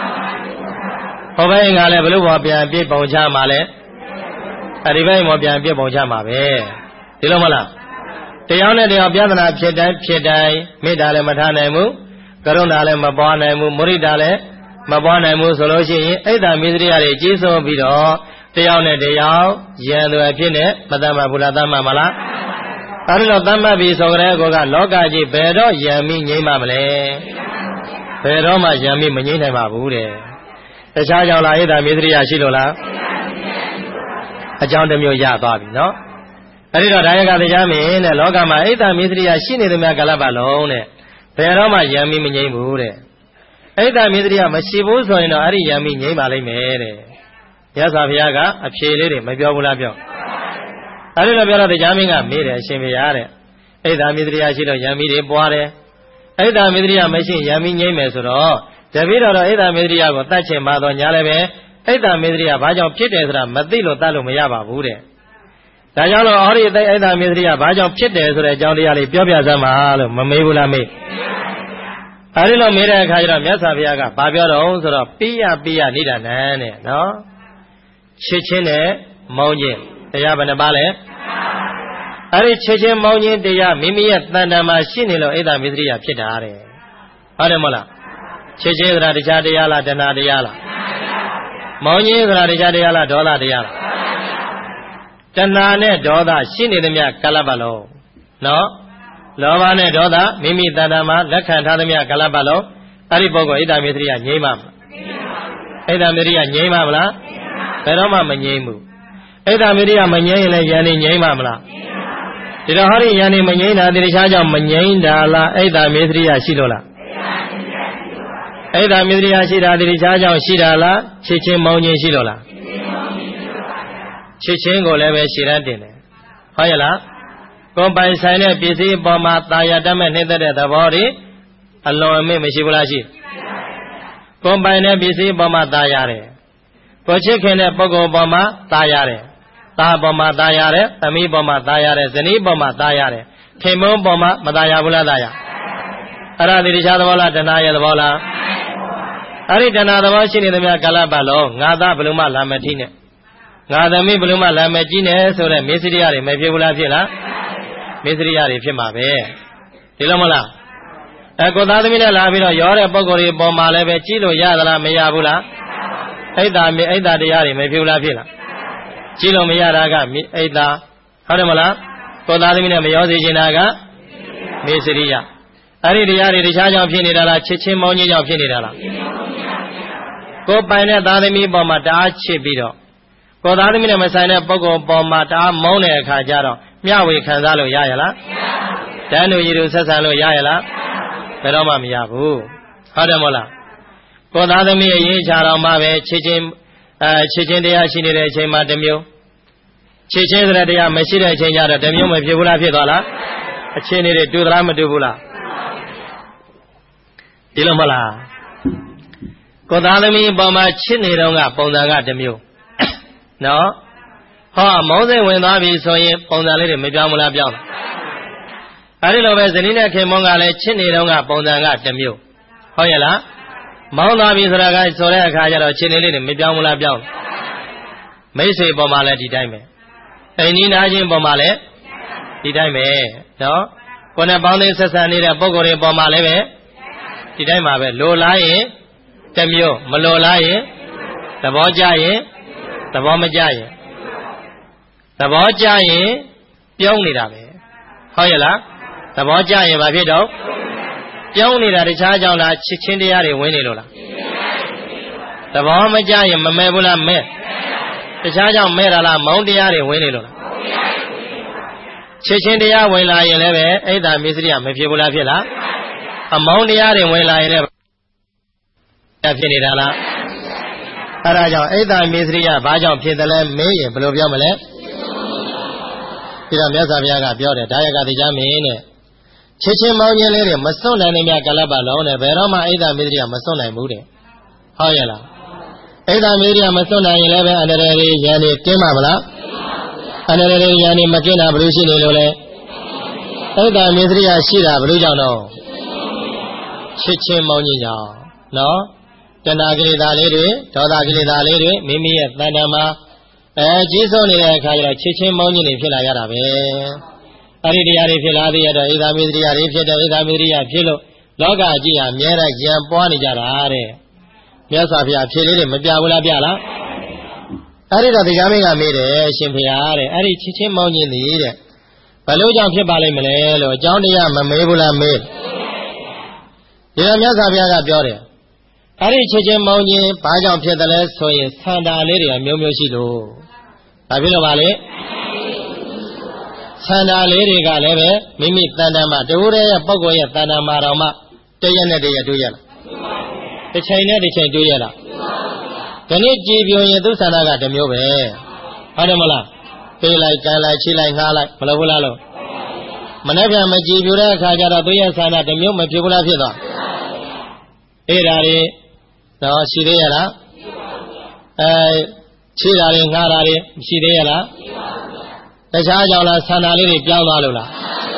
Hova, Aleva, Pipo, Chamale. A divine Mobian Pipo Chamabe. Tilomala. The honor of Piazana Piedai, Midale Matanemu, Corona Mabanemu, Muridale. Mabanamu Soloshi, Ada Midria, Jiso Vido, Teone de Yao, Yanu Apine, Madama Buladama Mala. Arno Dama Visogrego, Logaji, Bedo, Yami Nimamale. Peroma Yami Manina Mabure. တခြားကြောင့်လားဣဒ္ဓမေသရိယရှိလို့လားအကြောင်းတစ်မျိုးရသွားပြီနော်အဲ့ဒီတော့ဒါယကတရားမင်းတဲ့လောကမှာဣဒ္ဓမေသရိယရှိနေသမျှကာလပတ်လုံးတဲ့ဘယ်တော့မှယံမိမငြိမ့်ဘူးတဲ့ဣဒ္ဓမေသရိယမရှိဘူးဆိုရင်တော့အဲ့ဒီယံမိငြိမ့်ပါလိမ့်မယ်တဲ့မြတ်စွာဘုရားကအဖြေလေးတွေမပြောဘူးလားပြောအဲ့ဒီလိုပြောတော့တရားမင်းကမေးတယ်အရှင်ဘုရားတဲ့ဣဒ္ဓမေသရိယရှိတော့ယံမိတွေပွားတယ်ဣဒ္ဓမေသရိယမရှိယံမိငြိမ့်မယ်ဆိုတော့တပည့်တော်ဣဒ္ဓမေသရိယကိုတတ်ချင်ပါတော့ညာလည်းပဲဣဒ္ဓမေသရိယဘာကြောင့်ဖြစ်တယ်ဆိုတာမသိလို့တတ်လို့မရပါဘူးတဲ့ဒါကြောင့်လို့အော်ဒီဣဒ္ဓမေသရိယဘာကြောင့်ဖြစ်တယ်ဆိုတဲ့အကြောင်းတရားလေးပြောပြစမ်းပါလို့မမေးဘူးလားမေးအဲဒီလိုမေးတဲ့အခါကျတော့မြတ်စွာဘုရားကဘာပြောတော့ဆိုတော့ပိယနိဒာနံတဲ့နော်ချစ်ချင်းနဲ့မောင်းခြင်းတရားဘယ်နှပါလဲအဲဒီချစ်ချင်းမောင်းခြင်းတရားမိမိရဲ့တဏ္ဍာမှာရှိနေလို့ဣဒ္ဓမေသရိယဖြစ်တာတဲ့ဟုတ်တယ်မဟုတ်လားချစ်ချင်းဆိုတာတရားတရားလားတဏှာတရားလားမောင်းခြင်းဆိုတာတရားတရားလားဒေါသတရားလားတဏှာနဲ့ဒေါသရှိနေသမျှကာလပတ်လုံးနော်လောဘနဲ့ဒေါသမိမိတဏ္ဍာမှာလက်ခံထားသမျှကာလပတ်လုံးအဲ့ဒီပုဂ္ဂိုလ်ဣဒ္ဓမေသရိယငြိမ့်ပါမလားဣဒ္ဓမေသရိယငြိမ့်ပါမလားဘယ်တော့မှမငြိမ့်ဘူးဣဒ္ဓမေသရိယမငြိမ့်ရင်လည်းယန္တိငြိမ့်ပါမလားဒီတော့ဟောဒီယန္တိမငြိမ့်တာတခြားကြောင့်မငြိမ့်တာလားဣဒ္ဓမေသရိယရှိလို့လားဣဒ္ဓမေသရိယရှိတာတခြားကြောင့်ရှိတာလားချစ်ချင်းမောင်းခြင်းရှိလို့လားချစ်ချင်းကိုလည်းပဲရှည်ရန်တင်တယ်ဟုတ်ရဲ့လားကိုယ်ပိုင်ဆိုင်တဲ့ပစ္စည်းအပေါ်မှာတာယာတတ်မဲ့နှိမ့်သက်တဲ့သဘောတွေအလွန်အမင်းမရှိဘူးလားရှိကိုယ်ပိုင်တဲ့ပစ္စည်းအပေါ်မှာတာယာတယ်ကိုချစ်ခင်တဲ့ပုဂ္ဂိုလ်အပေါ်မှာတာယာတယ်သားအပေါ်မှာတာယာတယ်သမီးအပေါ်မှာတာယာတယ်ဇနီးအပေါ်မှာတာယာတယ်ခင်မုန်းအပေါ်မှာမတာယာဘူးလားတာယာအဲ့ဒါဒီတခြားသဘောလားတဏှာရဲ့သဘောလားအဲ့ဒီတဏှာသဘောရှိနေသမျှကာလပတ်လုံးငါသားဘယ်လိုမှလာမထီးနဲ့ငါသမီးဘယ်လိုမှလာမကြီးနဲ့ဆိုတဲ့မေစရိယတွေမဖြစ်ဘူးလားဖြစ်လားမေစရိယတွေဖြစ်မှာပဲဒီလိုမလားကိုသားသမီးနဲ့လာပြီးတော့ရောတဲ့ပုံကိုယ်တွေပေါ်မှာလည်းပဲကြီးလို့ရသလားမရဘူးလားဣဒ္ဓတရားတွေမဖြစ်ဘူးလားဖြစ်လားကြီးလို့မရတာကဣဒ္ဓဟုတ်တယ်မလားကိုသားသမီးနဲ့မရောစေချင်တာကမေစရိယအဲ့ဒီတရားတွေတခြားကြောင့်ဖြစ်နေတာလားချစ်ချင်းမောင်းခြင်းကြောင့်ဖြစ်နေတာလားကိုပိုင်တဲ့သားသမီးပေါ်မှာတအားချစ်ပြီးတော့ကိုသားသမီးနဲ့မဆိုင်တဲ့ပုဂ္ဂိုလ်ပေါ်မှာတအားမောင်းတဲ့အခါကျတော့မျှဝေခံစားလို့ရရလားတန်းတူရည်တူဆက်ဆံလို့ရရလားဘယ်တော့မှမရဘူးဟုတ်တယ်မဟုတ်လားကိုသားသမီးအရေးချတော်မှာပဲချစ်ချင်းတရားရှိနေတဲ့အချိန်မှာတစ်မျိုးချစ်ချင်းဆိုတဲ့တရားမရှိတဲ့အချိန်ကျတော့တစ်မျိုးမဖြစ်ဘူးလားဖြစ်သွားလားအချင်းတွေတူသလားမတူဘူးလားဒီလိုမဟုတ်လားကိုသားသမီးပေါ်မှာချစ်နေတော့ကပုံစံကတစ်မျိုးနော်ဟောမောင်းစိတ်ဝင်သွားပြီဆိုရင်ပုံစံလေးတွေမပြောင်းမလားပြောင်းအဲဒီလိုပဲဇနီးနဲ့ခင်မုန်းကလည်းချစ်နေတော့ကပုံစံကတစ်မျိုးဟုတ်ရဲ့လားမောင်းသွားပြီဆိုတာကဆိုတဲ့အခါကျတော့ချစ်နေလေးတွေမပြောင်းမလားပြောင်းမိတ်ဆွေပေါ်မှာလည်းဒီတိုင်းပဲအိမ်နီးနားချင်းပေါ်မှာလည်းဒီတိုင်းပဲနော်ကိုယ်နဲ့ပေါင်းသိဆက်ဆံနေတဲ့ပုံကိုယ်တွေပေါ်မှာလည်းပဲဒီတိုင်းပါပဲလိုလားရင်တစ်မျိုးမလိုလားရင်သဘောကျရင်သဘောမကျရင်သဘောကျရင်ပြုံးနေတာပဲဟုတ်ရဲ့လားသဘောကျရင်ဘာဖြစ်တော့ပြုံးနေတာတခြားကြောင့်လားချစ်ချင်းတရားတွေဝင်နေလို့လားသဘောမကျရင်မမဲ့ဘူးလားမဲ့တခြားကြောင့်မဲ့တာလားမောင်းတရားတွေဝင်နေလို့လားချစ်ချင်းတရားဝင်လာရင်လည်းပဲဣဒ္ဓမေစရိယမဖြစ်ဘူးလားဖြစ်လားအမောင်းတရားတွေဝင်လာရင်လည်းဖြစ်နေတာလားအဲ့ဒါကြောင့်ဣဒ္ဓမေစရိယဘာကြောင့်ဖြစ်တယ်လဲမေးရင်ဘယ်လိုပြောမလဲပြီးတော့မြတ်စွာဘုရားကပြောတယ်ဒါယကတရားမင်းတဲ့ချစ်ချင်းမောင်းခြင်းလေးတွေမစွန့်နိုင်နေမြကာလပတ်လုံးနဲ့ဘယ်တော့မှဣဒ္ဓမေစရိယမစွန့်နိုင်ဘူးတဲ့ဟုတ်ရဲ့လားဣဒ္ဓမေစရိယမစွန့်နိုင်ရင်လည်းပဲအန္တရာယ်တွေရန်နေကင်းပါမလားအန္တရာယ်တွေရန်နေမကင်းတာဘယ်လိုရှိနေလို့လဲဣဒ္ဓမေစရိယရှိတာဘယ်လိုကြောင့်တော့ချစ်ချင်းမောင်းခြင်းကြောင့်နော်တဏှာကိလေသာလေးတွေဒေါသကိလေသာလေးတွေမိမိရဲ့တဏ္ဍာမှာကြီးစိုးနေတဲ့အခါကျတော့ချစ်ချင်းမောင်းခြင်းတွေဖြစ်လာရတာပဲအဲ့ဒီတရားတွေဖြစ်လာသေးရတော့ဣဒ္ဓမေစရိယတွေဖြစ်တယ်ဣဒ္ဓမေစရိယဖြစ်လို့လောကကြီးဟာမြဲတဲ့ရံပွားနေကြတာတဲ့မြတ်စွာဘုရားဖြေလေးတွေမပြဘူးလားပြလားအဲ့ဒီတော့တရားမင်းကမေးတယ်ရှင်ဘုရားတဲ့အဲ့ဒီချစ်ချင်းမောင်းခြင်းသည်တဲ့ဘယ်လိုကြောင့်ဖြစ်ပါလိမ့်မလဲလို့အကြောင်းတရားမမေးဘူးလားမေးဒီတော့မြတ်စွာဘုရားကပြောတယ်အဲ့ဒီချက်ချင်းမောင်းခြင်းဘာကြောင့်ဖြစ်တယ်လဲဆိုရင်ဆန္ဒလေးတွေအမျိုးမျိုးရှိလို့ဘာဖြစ်လို့ပါလဲဆန္ဒလေးတွေကလည်းပဲမိမိတဏ္ဍာမှာတဝရရဲ့ပုဂ္ဂိုလ်ရဲ့တဏ္ဍာမှာတော်မှတရက်နဲ့တရက်တွေ့ရလားတစ်ချိန်နဲ့တစ်ချိန်တွေ့ရလားဒီနေ့ကြည်ပြိုရင်သူဆန္ဒကတစ်မျိုးပဲဟုတ်တယ်မလားပေးလိုက်ကန်လိုက်ချိလိုက်ငှားလိုက်မလုပ်ဘူးလားလို့မနေ့ကမကြည်ပြိုတဲ့အခါကျတော့သူရဲ့ဆန္ဒတစ်မျိုးမဖြစ်ဘူးလားဖြစ်သွားအဲ့ဒါတွေတော့ရှိသေးရလားချိတာတွေငှားတာတွေရှိသေးရလားတခြားကြောင့်လားဆန္ဒလေးတွေပြောင်းသွားလို့လား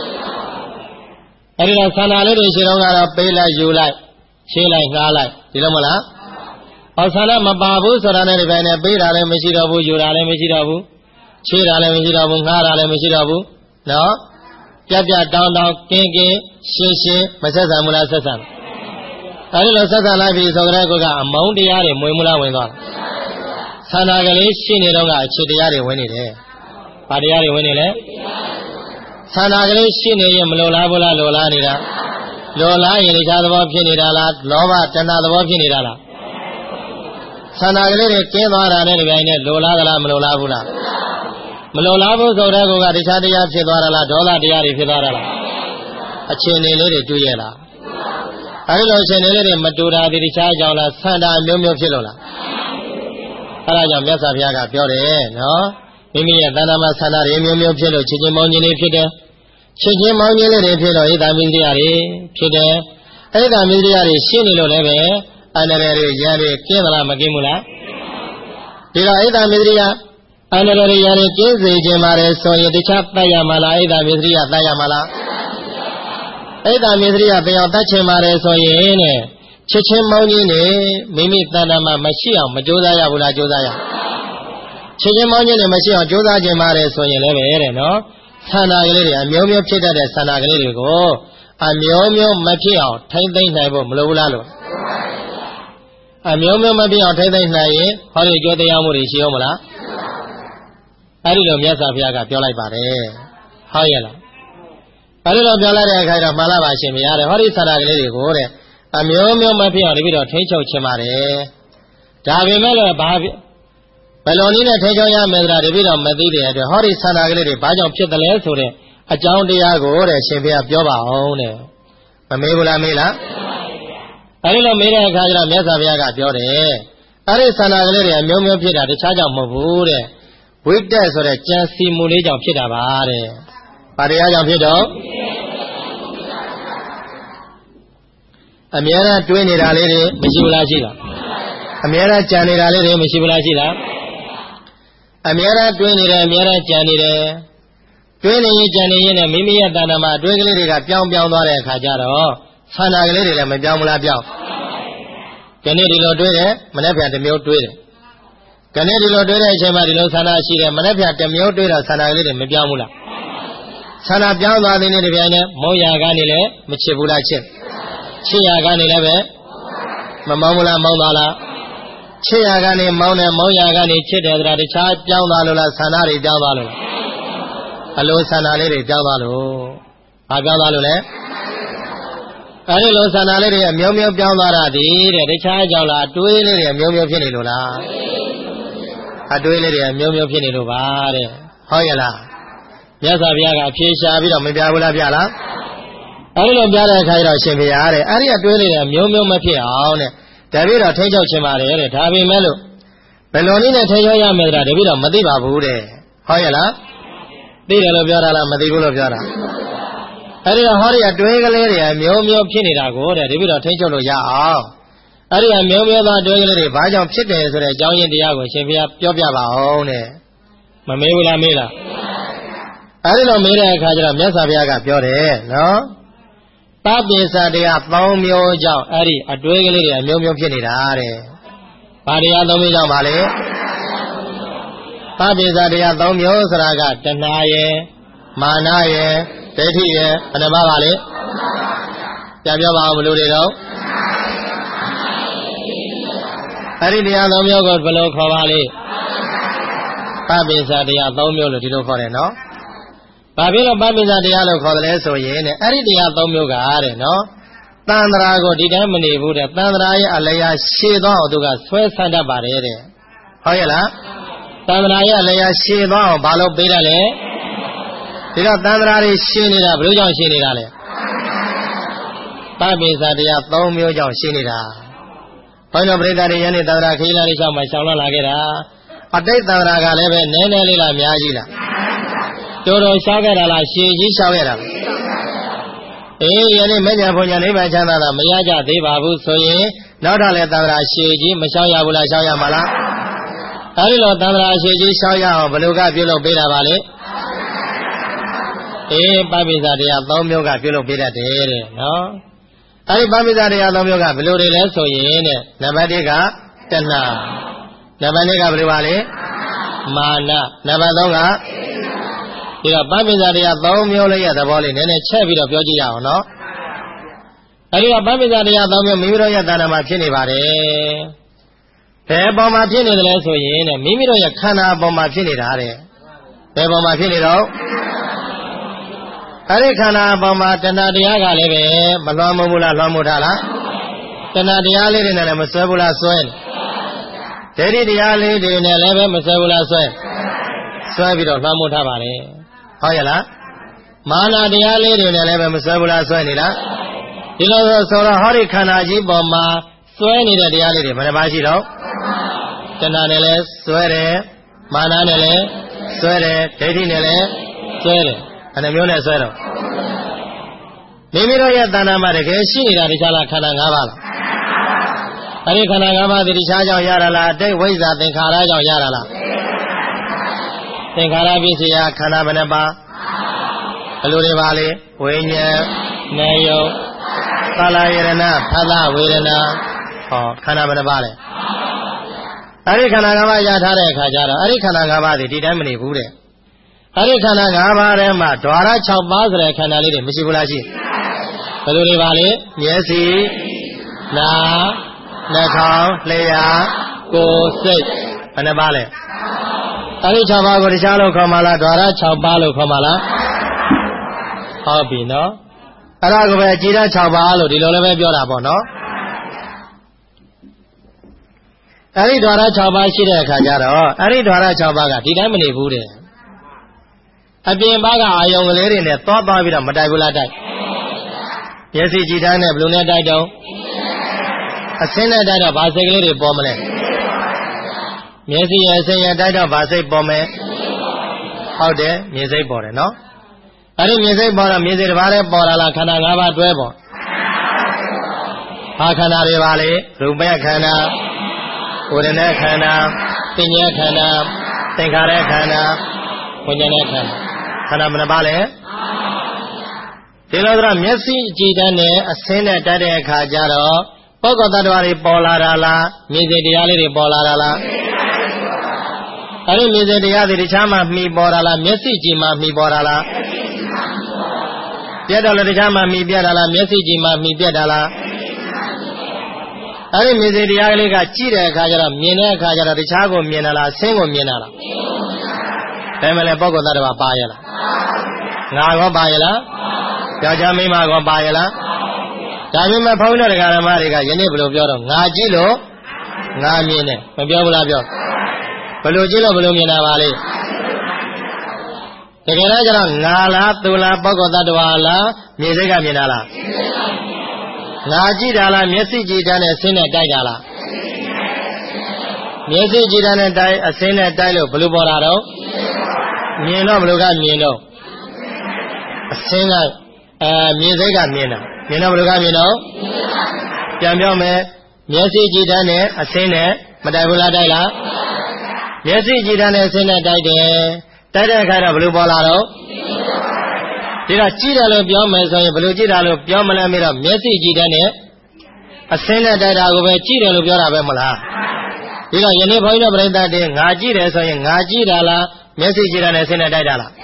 အဲ့ဒီတော့ဆန္ဒလေးတွေရှိတော့ကတော့ပေးလိုက်ယူလိုက်ချိလိုက်ငှားလိုက်ဒီလိုမလားဆန္ဒမပါဘူးဆိုတာနဲ့ဒီပိုင်းနဲ့ပေးတာလည်းမရှိတော့ဘူးယူတာလည်းမရှိတော့ဘူးချိတာလည်းမရှိတော့ဘူးငှားတာလည်းမရှိတော့ဘူးနော်ပြပြတောင်းတောင်းကင်းကင်းရှင်းရှင်းမဆက်ဆံဘူးလားဆက်ဆံအဲဒီလိုဆက်ဆံလိုက်ပြီဆိုကြတဲ့ကအမောင်းတရားတွေမဝင်ဘူးလားဝင်သွားဆန္ဒကလေးရှိနေတော့ကအခြေတရားတွေဝင်နေတယ်ဘာတရားတွေဝင်နေလဲဆန္ဒကလေးရှိနေရင်မလိုလားဘူးလားလိုလားနေတာလိုလားရင်တခြားသဘောဖြစ်နေတာလားလောဘတဏှာသဘောဖြစ်နေတာလားဆန္ဒကလေးတွေကင်းသွားတာနဲ့ဒီပိုင်းနဲ့လိုလားသလားမလိုလားဘူးလားမလိုလားဘူးဆိုတဲ့ကတခြားတရားဖြစ်သွားတာလားဒေါသတရားတွေဖြစ်သွားတာလားအခြေအနေလေးတွေတွေ့ရလားအဲဒီလိုအခြေအနေလေးတွေမတူတာဒီတခြားကြောင့်လားဆန္ဒမျိုးမျိုးဖြစ်လို့လားအဲဒါကြောင့်မြတ်စွာဘုရားကပြောတယ်နော်မိမိရဲ့တဏ္ဍာမှာဆန္ဒတွေမျိုးမျိုးဖြစ်လို့ချစ်ချင်းမောင်းခြင်းတွေဖြစ်တယ်ချစ်ချင်းမောင်းခြင်းလေးတွေဖြစ်လို့ဣဒ္ဓမိတ္တရာတွေဖြစ်တယ်ဣဒ္ဓမိတ္တရာတွေရှင်းနေလို့လည်းပဲအန္တရာယ်တွေရန်တွေကင်းသလားမကင်းဘူးလားဒီတော့ဣဒ္ဓမိတ္တရာအန္တရာယ်တွေရန်တွေကင်းစေခြင်းပါတယ်ဆိုရင်တခြားတတ်ရမှာလားဣဒ္ဓမိတ္တရာတတ်ရမှာလားဣဒ္ဓမိတ္တရာတရားတတ်ချင်ပါတယ်ဆိုရင်တဲ့ချစ်ချင်းမောင်းခြင်းနဲ့မိမိတဏ္ဍာမှာမရှိအောင်မကြိုးစားရဘူးလားကြိုးစားရချစ်ချင်းမောင်းခြင်းနဲ့မရှိအောင်ကြိုးစားခြင်းပါတယ်ဆိုရင်လည်းပဲတဲ့နော်ဆန္ဒကလေးတွေအမျိုးမျိုးဖြစ်တတ်တဲ့ဆန္ဒကလေးတွေကိုအမျိုးမျိုးမဖြစ်အောင်ထိမ့်သိမ့်နိုင်ဖို့မလိုဘူးလားလို့အမျိုးမျိုးမဖြစ်အောင်ထိမ့်သိမ့်နိုင်ရင်ဟောဒီကြိုးတရားမှုတွေရှိအောင်မလားအဲ့ဒီလိုမြတ်စွာဘုရားကပြောလိုက်ပါတယ်ဟုတ်ရဲ့လားအဲ့ဒီလိုပြောလိုက်တဲ့အခါကျတော့မှန်လားပါရှင်ဘုရားတဲ့ဟောဒီဆန္ဒကလေးတွေကိုတဲ့အမျိုးမျိုးမဖြစ်အောင်တပိတော့ထိမ့်ချုပ်ခြင်းပါတယ်ဒါပေမဲ့လည်းဘယ်လိုနည်းနဲ့ထိန်းချုပ်ရမယ်ဆိုတာတပိတော့မသိတဲ့အတွက်ဟောဒီဆန္ဒကလေးတွေဘာကြောင့်ဖြစ်တယ်လဲဆိုတဲ့အကြောင်းတရားကိုတဲ့ရှင်ဘုရားပြောပါအောင်တဲ့မမေးဘူးလားမေးလားအဲဒီလိုမေးတဲ့အခါကျတော့မြတ်စွာဘုရားကပြောတယ်အဲဒီဆန္ဒကလေးတွေအမျိုးမျိုးဖြစ်တာတခြားကြောင့်မဟုတ်ဘူးတဲ့ဝိတ္တဆိုတဲ့ကြံစီမှုလေးကြောင့်ဖြစ်တာပါတဲ့ဘာတရားကြောင့်ဖြစ်တော့အများအားတွေးနေတာလေးတွေမရှိဘူးလားရှိလားအများအားကြံနေတာလေးတွေမရှိဘူးလားရှိလားအများအားတွေးနေတယ်အများအားကြံနေတယ်တွေးနေရင်ကြံနေရင်လည်းမိမိရဲ့တဏ္ဍာမှာတွေးကလေးတွေကပြောင်းသွားတဲ့အခါကျတော့ဆန္ဒကလေးတွေလည်းမပြောင်းဘူးလားပြောင်းဒီနေ့ဒီလိုတွေးတယ်မနေ့ပြန်တစ်မျိုးတွေးတယ်ဒီနေ့ဒီလိုတွေးတဲ့အချိန်မှာဒီလိုဆန္ဒရှိတယ်မနေ့ပြန်တစ်မျိုးတွေးတော့ဆန္ဒကလေးတွေမပြောင်းဘူးလားဆန္ဒပြောင်းသွားတဲ့နေ့တစ်ပြန်နဲ့မောရကနေလည်းမချစ်ဘူးလားချစ်ရကနေလည်းပဲမမောင်းဘူးလားမောင်းသွားလားချစ်ရကနေမောင်းတယ်မောင်းရကနေချစ်တယ်ဆိုတာတခြားပြောင်းသွားလို့လားဆန္ဒတွေပြောင်းသွားလို့လားအလိုဆန္ဒလေးတွေပြောင်းသွားလို့ဘာပြောင်းသွားလို့လဲအဲဒီလိုဆန္ဒလေးတွေအမျိုးမျိုးပြောင်းသွားတာဒီတဲ့တခြားကြောင့်လားအတွေးလေးတွေအမျိုးမျိုးဖြစ်နေလို့လားအတွေးလေးတွေအမျိုးမျိုးဖြစ်နေလို့ပါတဲ့ဟုတ်ရဲ့လားမြတ်စွာဘုရားကအဖြေရှာပြီးတော့မပြဘူးလားပြလားအဲဒီလိုပြတဲ့အခါကျတော့ရှင်ဘုရားတဲ့အဲဒီအတွေးလေးတွေမျိုးမျိုးမဖြစ်အောင်တဲ့ဒါပြီးတော့ထိန်းချုပ်ခြင်းပါတယ်တဲ့ဒါပေမဲ့လို့ဘယ်လိုနည်းနဲ့ထိန်းချုပ်ရမယ်ဆိုတာဒါပြီးတော့မသိပါဘူးတဲ့ဟုတ်ရဲ့လားသိတယ်လို့ပြောတာလားမသိဘူးလို့ပြောတာအဲဒီတော့ဟောဒီအတွေးကလေးတွေအမျိုးမျိုးဖြစ်နေတာကိုတဲ့ဒါပြီးတော့ထိန်းချုပ်လို့ရအောင်အဲဒီအမျိုးမျိုးသောအတွေးကလေးတွေဘာကြောင့်ဖြစ်တယ်ဆိုတဲ့အကြောင်းရင်းတရားကိုရှင်ဘုရားပြောပြပါအောင်တဲ့မမေးဘူးလားမေးလားအဲဒီလိုမေးတဲ့အခါကျတော့မြတ်စွာဘုရားကပြောတယ်နော်ပပိစ္ဆတရား3မျိုးကြောင့်အဲ့ဒီအတွေးကလေးတွေအမျိုးမျိုးဖြစ်နေတာတဲ့။ဘာတရား3မျိုးကြောင့်ပါလဲ။ပပိစ္ဆတရား3မျိုးဆိုတာကတဏှာရယ်မာနရယ်ဒိဋ္ဌိရယ်ဘယ်နှပါပါလဲ။ပြန်ပြောပါအောင်ဘယ်လိုတွေတော့အဲ့ဒီတရား3မျိုးကိုဘယ်လိုခေါ်ပါလဲ။ပပိစ္ဆတရား3မျိုးလို့ဒီလိုခေါ်တယ်နော်။ဘာဖြစ်လို့ပပိစ္ဆတရားလို့ခေါ်တယ်လဲဆိုရင်အဲ့ဒီတရား3မျိုးကတဲ့နော်တတန်ត្រာကိုဒီတိုင်းမနေဘူးတဲ့တန်ត្រာရဲ့အလျာရှည်သွားအောင်သူကဆွဲဆန့်တတ်ပါတယ်တဲ့ဟုတ်ရဲ့လားတန်ត្រာရဲ့အလျာရှည်သွားအောင်ဘာလို့ပေးတယ်လဲဒီတော့တန်ត្រာတွေရှင်းနေတာဘယ်လိုကြောင့်ရှင်းနေတာလဲပပိသတရား3မျိုးကြောင့်ရှင်းနေတာဘုန်းတော်ပရိသတ်တွေယနေ့တန်ត្រာခီးလာလေးရှောက်မှရှောင်လာခဲ့တာအတိတ်တန်ត្រာကလည်းပဲနည်းနည်းလေးလားအများကြီးလားတော်တော်ရှောက်ခဲ့တာလားရှည်ကြီးရှောက်ခဲ့တာလားယနေ့မဉ္ဇဉ်ဘုံညာနိဗ္ဗာန်ချမ်းသာတာမရကြသေးပါဘူးဆိုရင်နောက်ထပ်လည်းတန်ត្រာရှည်ကြီးမရှောက်ရဘူးလားရှောက်ရမှာလားအဲဒီလိုတန်ត្រာရှည်ကြီးရှောက်ရအောင်ဘယ်လိုကပြုလုပ်ပေးတာပါလဲပပိသတရား3မျိုးကပြုလုပ်ပေးတတ်တယ်တဲ့နော်အဲဒီပပိသတရား3မျိုးကဘယ်လိုတွေလဲဆိုရင်တဲ့နံပါတ်1ကတဏှာနံပါတ်2ကဘယ်လိုပါလဲမာနနံပါတ်3ကဒီတော့ပပိသတရား3မျိုးလေးရဲ့သဘောလေးနည်းနည်းချက်ပြီးတော့ပြောကြည့်ရအောင်နော်အဲဒီတော့ပပိသတရား3မျိုးမိမိတို့ရဲ့တဏှာမှာဖြစ်နေပါတယ်ဘယ်ပေါ်မှာဖြစ်နေတယ်လဲဆိုရင်တဲ့မိမိတို့ရဲ့ခန္ဓာပေါ်မှာဖြစ်နေတာတဲ့ဘယ်ပေါ်မှာဖြစ်နေတော့အဲ့ဒီခန္ဓာပေါ်မှာတဏှာတရားကလည်းပဲမလွှမ်းမိုးဘူးလားလွှမ်းမိုးထားလားတဏှာတရားလေးတွေနဲ့လည်းမဆွဲဘူးလားဆွဲဒိဋ္ဌိတရားလေးတွေနဲ့လည်းပဲမဆွဲဘူးလားဆွဲပြီးတော့လွှမ်းမိုးထားပါလေဟုတ်ရဲ့လားမာနတရားလေးတွေနဲ့လည်းပဲမဆွဲဘူးလားဆွဲနေလားဒီလိုဆိုတော့ဟောဒီခန္ဓာကြီးပေါ်မှာဆွဲနေတဲ့တရားလေးတွေဘယ်နှပါးရှိတော့တဏှာနဲ့လည်းဆွဲတယ်မာနနဲ့လည်းဆွဲတယ်ဒိဋ္ဌိနဲ့လည်းဆွဲတယ်အဲ့ဒါမျိုးနဲ့ဆွဲတော့မိမိတို့ရဲ့တဏ္ဍာမှာတကယ်ရှိနေတာတခြားလားခန္ဓာ၅ပါးလားအဲ့ဒီခန္ဓာ၅ပါးဒီတခြားကြောင့်ရတာလားအတိတ်ဝိဇ္ဇာသင်္ခါရကြောင့်ရတာလားသင်္ခါရပစ္စယခန္ဓာဘယ်နှပါးဘယ်လိုတွေပါလဲဝိညာဉ်နာယုတ်ကာလယရဏဖသဝေဒနာဟောခန္ဓာဘယ်နှပါးလဲအဲ့ဒီခန္ဓာ၅ပါးရထားတဲ့အခါကျတော့အဲ့ဒီခန္ဓာ၅ပါးဒီတိုင်းမနေဘူးတဲ့အဲ့ဒီခန္ဓာ၅ပါးထဲမှာဓဝရ6ပါးဆိုတဲ့ခန္ဓာလေးတွေမရှိဘူးလားရှိဘယ်လိုတွေပါလဲမျက်စိနားနှာခေါင်းလျှာကိုယ်စိတ်ဘယ်နှပါလဲအဲ့ဒီ6ပါးကိုတခြားလို့ခေါ်မှလားဓဝရ6ပါးလို့ခေါ်မှလားဟုတ်ပြီနော်အဲ့ဒါကိုပဲကြည်ဓာတ်6ပါးလို့ဒီလိုလည်းပဲပြောတာပေါ့နော်အဲ့ဒီဓဝရ6ပါးရှိတဲ့အခါကျတော့အဲ့ဒီဓဝရ6ပါးကဒီတိုင်းမနေဘူးတဲ့အပြင်ဘက်ကအာယုံကလေးတွေနဲ့သွားပြီးတော့မတိုက်ဘူးလားတိုက်မျက်စိကြည်ဓာတ်နဲ့ဘယ်လိုနဲ့တိုက်တော့အစင်းနဲ့တိုက်တော့ဗာစိတ်ကလေးတွေပေါ်မလဲမျက်စိရဲ့အစင်းရဲ့တိုက်တော့ဗာစိတ်ပေါ်မယ်ဟုတ်တယ်မြင်စိတ်ပေါ်တယ်နော်အဲ့ဒီမြင်စိတ်ပေါ်တော့မြင်စိတ်တစ်ပါးလည်းပေါ်လာလားခန္ဓာ၅ပါးတွဲပေါ်ဘာခန္ဓာတွေပါလဲရူပခန္ဓာဝေဒနာခန္ဓာပညာခန္ဓာသင်္ခါရခန္ဓာဝိညာဉ်ခန္ဓာခန္ဓာဘယ်နှပါလဲဒီလိုဆိုတော့မျက်စိကြည်တတ်နဲ့အစင်းနဲ့တိုက်တဲ့အခါကျတော့ပုဂ္ဂိုလ်တ attva တွေပေါ်လာတာလားမြင်စိတ်တရားလေးတွေပေါ်လာတာလားအဲ့ဒီမြင်စိတ်တရားတွေတခြားမှမှီပေါ်တာလားမျက်စိကြည်မှမှီပေါ်တာလားပြတ်တော့လည်းတခြားမှမှီပြတ်တာလားမျက်စိကြည်မှမှီပြတ်တာလားအဲ့ဒီမြင်စိတ်တရားလေးကကြည့်တဲ့အခါကျတော့မြင်တဲ့အခါကျတော့တခြားကိုမြင်တာလားဆင်းကိုမြင်တာလားဒါမှလည်းပုဂ္ဂိုလ်တ attva ပါရဲ့လားငါကောပါရဲ့လားယောက်ျားမိန်းမကောပါရဲ့လားဒါပေမဲ့ဘုန်းတော်တရားဓမ္မတွေကယနေ့ဘယ်လိုပြောတော့ငါကြည့်လို့ငါမြင်တယ်မပြောဘူးလားပြောဘယ်လိုကြည့်လို့ဘယ်လိုမြင်တာပါလဲတကယ်တော့ကျတော့ငါလားသူလားပုဂ္ဂိုလ်တ attva လားမြင်စိတ်ကမြင်တာလားငါကြည့်တာလားမျက်စိကြည့်တာနဲ့ဆင်းနဲ့တိုက်တာလားမျက်စိကြည့်တာနဲ့တိုက်အဆင်းနဲ့တိုက်လို့ဘယ်လိုပေါ်တာတော့မြင်တော့ဘယ်လိုကမြင်တော့အဆင်းကမြင်စိတ်ကမြင်တာမြင်တော့ဘယ်လိုကမြင်တော့ပြန်ပြောမယ်မျက်စိကြည့်တာနဲ့အဆင်းနဲ့မတိုက်ဘူးလားတိုက်လားမျက်စိကြည့်တာနဲ့အဆင်းနဲ့တိုက်တယ်တိုက်တဲ့အခါတော့ဘယ်လိုပေါ်လာတော့ဒီတော့ကြည့်တယ်လို့ပြောမယ်ဆိုရင်ဘယ်လိုကြည့်တာလို့ပြောမလဲမေးတော့မျက်စိကြည့်တဲ့နဲ့အစင်းနဲ့တိုက်တာကိုပဲကြည့်တယ်လို့ပြောတာပဲမလားဒီတော့ယနေ့ဘုန်းကြီးတို့ပြိဿတဲ့ငါကြည့်တယ်ဆိုရင်ငါကြည့်တာလားမျက်စိကြည့်တာနဲ့အစင်းနဲ့တိုက်တာလား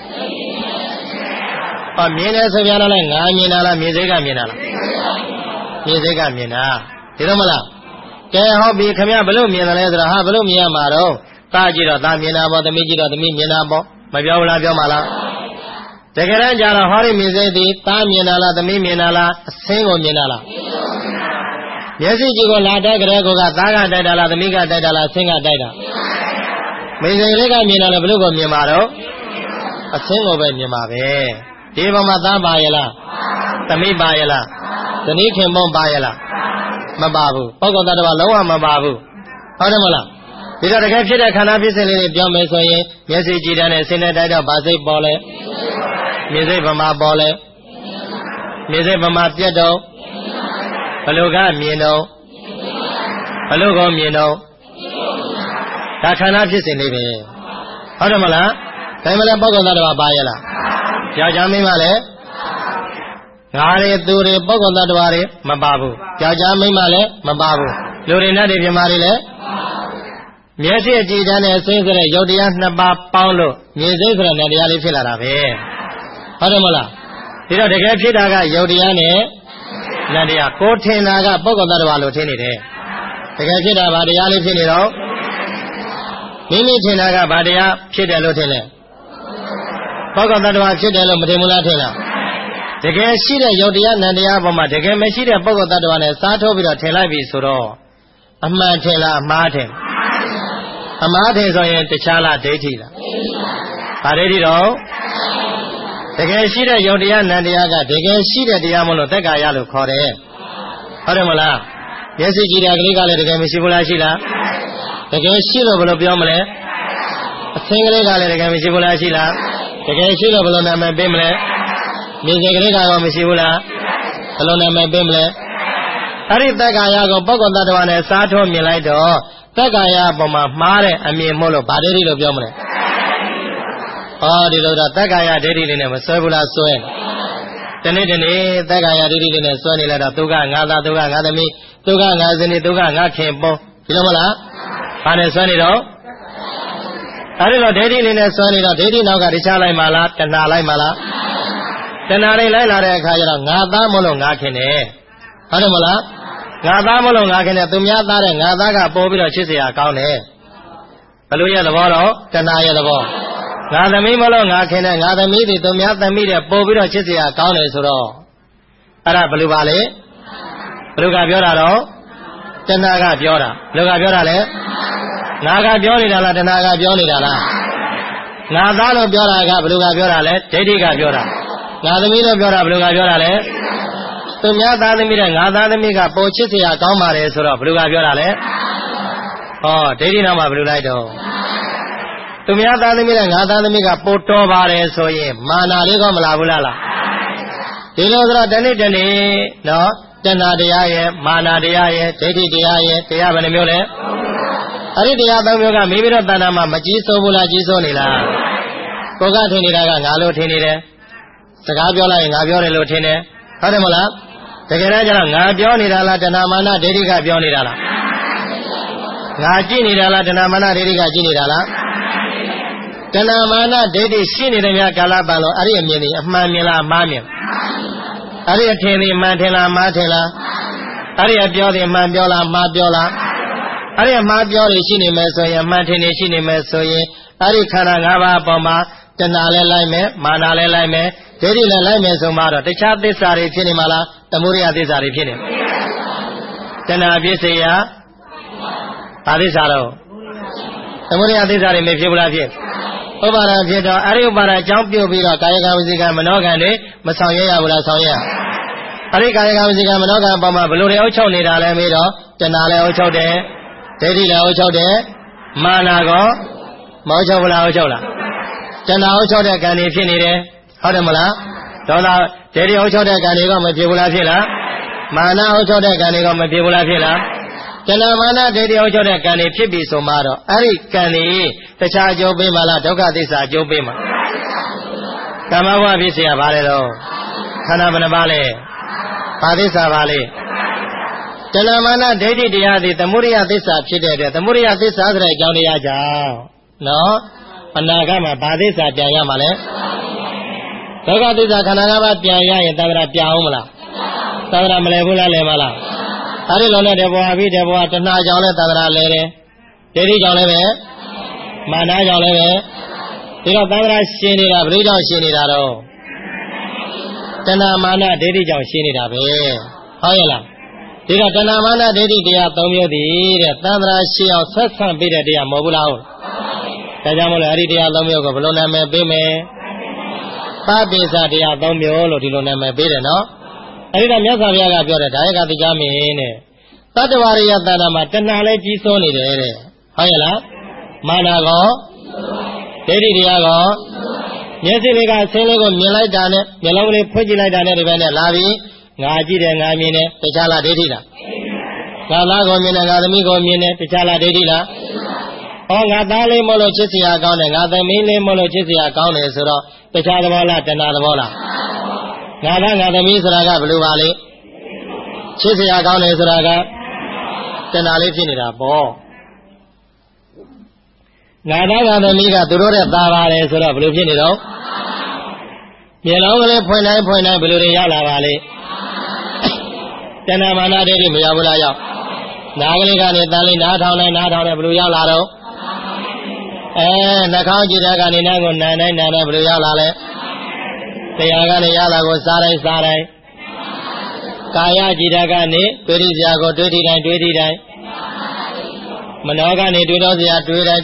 မြင်တယ်ဆိုပြန်တော့လည်းငါမြင်တာလားမြင်စိတ်ကမြင်တာလားမြင်စိတ်ကမြင်တာဒီတော့မလားကဲဟုတ်ပြီခင်ဗျဘလို့မြင်တယ်လဲဆိုတော့ဟာဘလို့မြင်ရမှာတော့သားကြည့်တော့သားမြင်တာပေါ့သမီးကြည့်တော့သမီးမြင်တာပေါ့မပြောဘူးလားပြောမှာလားတကယ်တမ်းကျတော့ဟောဒီမြင်စိတ်ဒီသားမြင်တာလားသမီးမြင်တာလားအစင်းကိုမြင်တာလားမျက်စိကြည့်ကိုလာတိုက်ကြတဲ့ကောကသားကတိုက်တာလားသမီးကတိုက်တာလားဆင်းကတိုက်တာမိစိန်လေးကမြင်တယ်လို့ဘယ်လိုကိုမြင်မှာတော့အဆင်းကိုပဲမြင်ပါပဲဒီဘမှာသားပါရဲ့လားသမီးပါရဲ့လားဇနီးခင်မုန်းပါရဲ့လားမပါဘူးပုဂ္ဂိုလ်တ attva လုံးဝမပါဘူးဟုတ်တယ်မလားဒီတော့တကယ်ဖြစ်တဲ့ခန္ဓာဖြစ်စဉ်လေးတွေပြောမယ်ဆိုရင်မျက်စိကြည့်တဲ့နဲ့ဆင်းတဲ့တိုက်တော့ဗာစိတ်ပေါ်လဲမြင်စိတ်ဗမာပေါ်လဲမြင်စိတ်ဗမာပြတ်တော့ဘလို့ကမြင်တော့ဘလို့ကောမြင်တော့ဒါခန္ဓာဖြစ်စဉ်လေးပဲဟုတ်တယ်မလားဒါမှလည်းပုဂ္ဂိုလ်တ attva ပါရဲ့လားယောက်ျားမိန်းမလည်းငါတွေသူတွေပုဂ္ဂိုလ်တ attva တွေမပါဘူးယောက်ျားမိန်းမလည်းမပါဘူးလူတွေနဲ့တွေပြမာတွေလည်းမျက်စိအကြည့်တန်းနဲ့အစိမ့်ဆိုတဲ့ယုတ်တရားနှစ်ပါးပေါင်းလို့မြင်စိတ်ဆိုတဲ့ဉာဏ်တရားလေးဖြစ်လာတာပဲဟုတ်တယ်မလားဒီတော့တကယ်ဖြစ်တာကယုတ်တရားနဲ့ဉာဏ်တရားကိုထင်တာကပုဂ္ဂိုလ်တ attva လို့ထင်နေတယ်တကယ်ဖြစ်တာဗာတရားလေးဖြစ်နေတော့မိမိထင်တာကဗာတရားဖြစ်တယ်လို့ထင်တယ်ပုဂ္ဂိုလ်တ attva ဖြစ်တယ်လို့မထင်ဘူးလားထင်လားတကယ်ရှိတဲ့ယုတ်တရားဉာဏ်တရားပေါ်မှာတကယ်မရှိတဲ့ပုဂ္ဂိုလ်တ attva နဲ့စားထိုးပြီးတော့ထင်လိုက်ပြီဆိုတော့အမှန်ထင်လားအမှားထင်အမှားထင်ဆိုရင်တခြားလားဒိဋ္ဌိလားဗာဒိဋ္ဌိတော့တကယ်ရှိတဲ့ယုတ်တရားဉာဏ်တရားကတကယ်ရှိတဲ့တရားမလို့သက်္ကာယလို့ခေါ်တယ်ဟုတ်တယ်မလားမျက်စိကြည့်တဲ့ကလေးကလည်းတကယ်မရှိဘူးလားရှိလားတကယ်ရှိလို့ဘယ်လိုပြောမလဲအသင်္ကလေးကလည်းတကယ်မရှိဘူးလားရှိလားတကယ်ရှိလို့ဘယ်လိုနာမည်ပေးမလဲမြင်စိတ်ကလေးကတော့မရှိဘူးလားဘယ်လိုနာမည်ပေးမလဲအဲ့ဒီသက်္ကာယကိုပုဂ္ဂိုလ်တ attva နဲ့စားထိုးမြင်လိုက်တော့သက်္ကာယပေါ်မှာမှားတဲ့အမြင်မို့လို့ဗာဒိဋ္ဌိလို့ပြောမလဲဒီလိုတော့သက်္ကာယဒိဋ္ဌိလေးနဲ့မဆွဲဘူးလားဆွဲတနေ့သက်္ကာယဒိဋ္ဌိလေးနဲ့ဆွဲနေလိုက်တော့သူကငါသားသူကငါသမီးသူကငါဇနီးသူကငါခင်ပွန်းဒီလိုမလားဘာနဲ့ဆွဲနေတော့အဲ့ဒီတော့ဒိဋ္ဌိလေးနဲ့ဆွဲနေတော့ဒိဋ္ဌိနောက်ကတခြားလိုက်မှလားတဏှာလိုက်မှလားတဏှာလေးလိုက်လာတဲ့အခါကျတော့ငါသားမလို့ငါခင်တယ်ဟုတ်တယ်မလားငါသားမလို့ငါခင်တယ်သူများသားတဲ့ငါသားကပို့ပြီးတော့ချစ်เสียကောင်းတယ်ဘလို့ရဲ့သဘောတော့တဏှာရဲ့သဘောငါသမီးမလို့ငါခင်တယ်ငါသမီးဒီသူများသမီးတဲ့ပို့ပြီးတော့ချစ်เสียကောင်းတယ်ဆိုတော့အဲ့ဒါဘလို့ပါလေဘလို့ကပြောတာတော့တဏှာကပြောတာဘလို့ကပြောတာလဲငါကပြောနေတာလားတဏှာကပြောနေတာလားငါသားလို့ပြောတာကဘလို့ကပြောတာလဲဒိဋ္ဌိကပြောတာငါသမီးလို့ပြောတာဘလို့ကပြောတာလဲသူများသားသမီးတဲ့ငါသားသမီးကပိုချစ်เสียကောင်းပါတယ်ဆိုတော့ဘလို့ကပြောတာလဲဒိဋ္ဌိနောက်မှာဘလို့လိုက်တော့သူများသားသမီးတဲ့ငါသားသမီးကပိုတော်ပါတယ်ဆိုရင်မာနာလေးကောမလာဘူးလားဒီလိုဆိုတော့တနေ့နော်တဏှာတရားရဲ့မာနာတရားရဲ့ဒိဋ္ဌိတရားရဲ့တရားဘယ်နှမျိုးလဲအဲ့ဒီတရားသုံးမျိုးကမိမိတို့တဏ္ဍာမှာမကြီးစိုးဘူးလားကြီးစိုးနေလားကိုကထင်နေတာကငါလို့ထင်နေတယ်စကားပြောလိုက်ရင်ငါပြောတယ်လို့ထင်တယ်ဟုတ်တယ်မလားတကယ်တမ်းကျတော့ငါပြောနေတာလားတဏှာမာနဒိဋ္ဌိကပြောနေတာလားငါကြည့်နေတာလားတဏှာမာနဒိဋ္ဌိကကြည့်နေတာလားတဏှာမာနဒိဋ္ဌိရှိနေတဲ့များကာလပတ်လုံးအဲ့ဒီအမြင်ကြီးအမှန်မြင်လားမှားမြင်အဲ့ဒီအထင်ကြီးမှန်ထင်လားမှားထင်လားအဲ့ဒီအပြောကြီးမှန်ပြောလားမှားပြောလားအဲ့ဒီအမှားပြောတွေရှိနေမယ်ဆိုရင်မှန်ထင်နေရှိနေမယ်ဆိုရင်အဲ့ဒီခန္ဓာ၅ပါးအပေါ်မှာတဏှာလည်းလိုက်မယ်မာနလည်းလိုက်မယ်ဒိဋ္ဌိလည်းလိုက်မယ်ဆိုမှတော့တခြားသစ္စာတွေဖြစ်နေမှာလားသမုဒိယသစ္စာတွေဖြစ်နေတဏှာပြည့်စေရဘာသစ္စာတော့သမုဒိယသစ္စာတွေမဖြစ်ဘူးလားဖြစ်ဥပါဒံဖြစ်တော့အဲ့ဒီဥပါဒံအကြောင်းပြုပြီးတော့ကာယကံဝစီကံမနောကံတွေမဆောင်ရရဘူးလားဆောင်ရအဲ့ဒီကာယကံဝစီကံမနောကံအပေါ်မှာဘယ်လိုတွေအုပ်ချုပ်နေတာလဲမေးတော့တဏှာလည်းအုပ်ချုပ်တယ်ဒိဋ္ဌိလည်းအုပ်ချုပ်တယ်မာနကောမအုပ်ချုပ်ဘူးလားအုပ်ချုပ်လားတဏှာအုပ်ချုပ်တဲ့ကံတွေဖြစ်နေတယ်ဟုတ်တယ်မလားဒေါသဒိဋ္ဌိအုပ်ချုပ်တဲ့ကံတွေကမဖြစ်ဘူးလားဖြစ်လားမာနအုပ်ချုပ်တဲ့ကံတွေကမဖြစ်ဘူးလားဖြစ်လားတဏှာမာနဒိဋ္ဌိအုပ်ချုပ်တဲ့ကံတွေဖြစ်ပြီဆိုမှတော့အဲ့ဒီကံတွေတခြားအကျိုးပေးမှလားဒုက္ခသစ္စာအကျိုးပေးမှာကမ္မဘဝဖြစ်เสียပါလေတော့ခန္ဓာဘယ်နှပါလဲဘာသစ္စာပါလဲတဏှာမာနဒိဋ္ဌိတရားသည်သမုဒိယသစ္စာဖြစ်တဲ့အတွက်သမုဒိယသစ္စာဆိုတဲ့အကြောင်းတရားကြောင့်နော်အနာဂတ်မှာဘာသစ္စာပြန်ရမှာလဲဒုက္ခသစ္စာခန္ဓာ၅ပါးပြန်ရရင်သဗ္ဗရာပြန်အောင်မလားသဗ္ဗရာမလဲဘူးလားလဲမလားအဲ့ဒီလိုနဲ့တဘောပြီးတဘောတဏှာကြောင့်လဲသဗ္ဗရာလဲတယ်ဒိဋ္ဌိကြောင့်လဲပဲမာနကြောင့်လဲပဲဒီတော့သဗ္ဗရာရှင်းနေတာဘယ်ကြောင့်ရှင်းနေတာတော့တဏှာမာနဒိဋ္ဌိကြောင့်ရှင်းနေတာပဲဟုတ်ရဲ့လားဒီကတဏမာနဒိဋ္ဌိတရား၃မျိုးတည်းတဲ့သံဃာရှိအောင်ဆက်ဆံပေးတဲ့တရားမဟုတ်ဘူးလားဟုတ်ဒါကြောင့်မို့လို့အဲ့ဒီတရား၃မျိုးကိုဘယ်လိုနာမည်ပေးမယ်ပပိစ္ဆတရား၃မျိုးလို့ဒီလိုနာမည်ပေးတယ်နော်အဲ့ဒီတော့မြတ်စွာဘုရားကပြောတယ်ဒါရကတိကြမင်းတဲ့တတ္တဝရိယတဏ္ဍာမှာတဏှာလည်းကြီးစိုးနေတယ်တဲ့ဟုတ်ရဲ့လားမာနကောဒိဋ္ဌိတရားကောမျက်စိလေးကဆင်းလေးကိုမြင်လိုက်တာနဲ့မျက်လုံးလေးဖွင့်ကြည့်လိုက်တာနဲ့ဒီဘက်နဲ့လာပြီးငါကြည့်တယ်ငါမြင်တယ်တခြားလားဒိဋ္ဌိလားငါသားကိုမြင်တယ်ငါသမီးကိုမြင်တယ်တခြားလားဒိဋ္ဌိလားဟောငါသားလေးမလို့ချစ်စရာကောင်းတယ်ငါသမီးလေးမလို့ချစ်စရာကောင်းတယ်ဆိုတော့တခြားသဘောလားတဏှာသဘောလားငါသားငါသမီးဆိုတာကဘယ်လိုပါလဲချစ်စရာကောင်းတယ်ဆိုတာကတဏှာလေးဖြစ်နေတာပေါ့ငါသားငါသမီးကသူတို့တဲ့သားပါတယ်ဆိုတော့ဘယ်လိုဖြစ်နေတော့မျက်လုံးကလေးဖွင့်တိုင်းဘယ်လိုတွေရလာပါလဲတဏှာမာနဒိဋ္ဌိမရောက်ဘူးလားရောက်နားကလေးကနေတန်လေးနားထောင်တိုင်းနားထောင်တယ်ဘယ်လိုရောက်လာတော့နှာခေါင်းကြည့်တဲ့ကနေနားကိုနန်တိုင်းနန်တယ်ဘယ်လိုရောက်လာလဲတရားကနေရလာကိုစားတိုင်းကာယကြည်ဓာတ်ကနေတွေးထိစရာကိုတွေးထိတိုင်းမနောကနေတွေးတော့စရာတွေးတိုင်း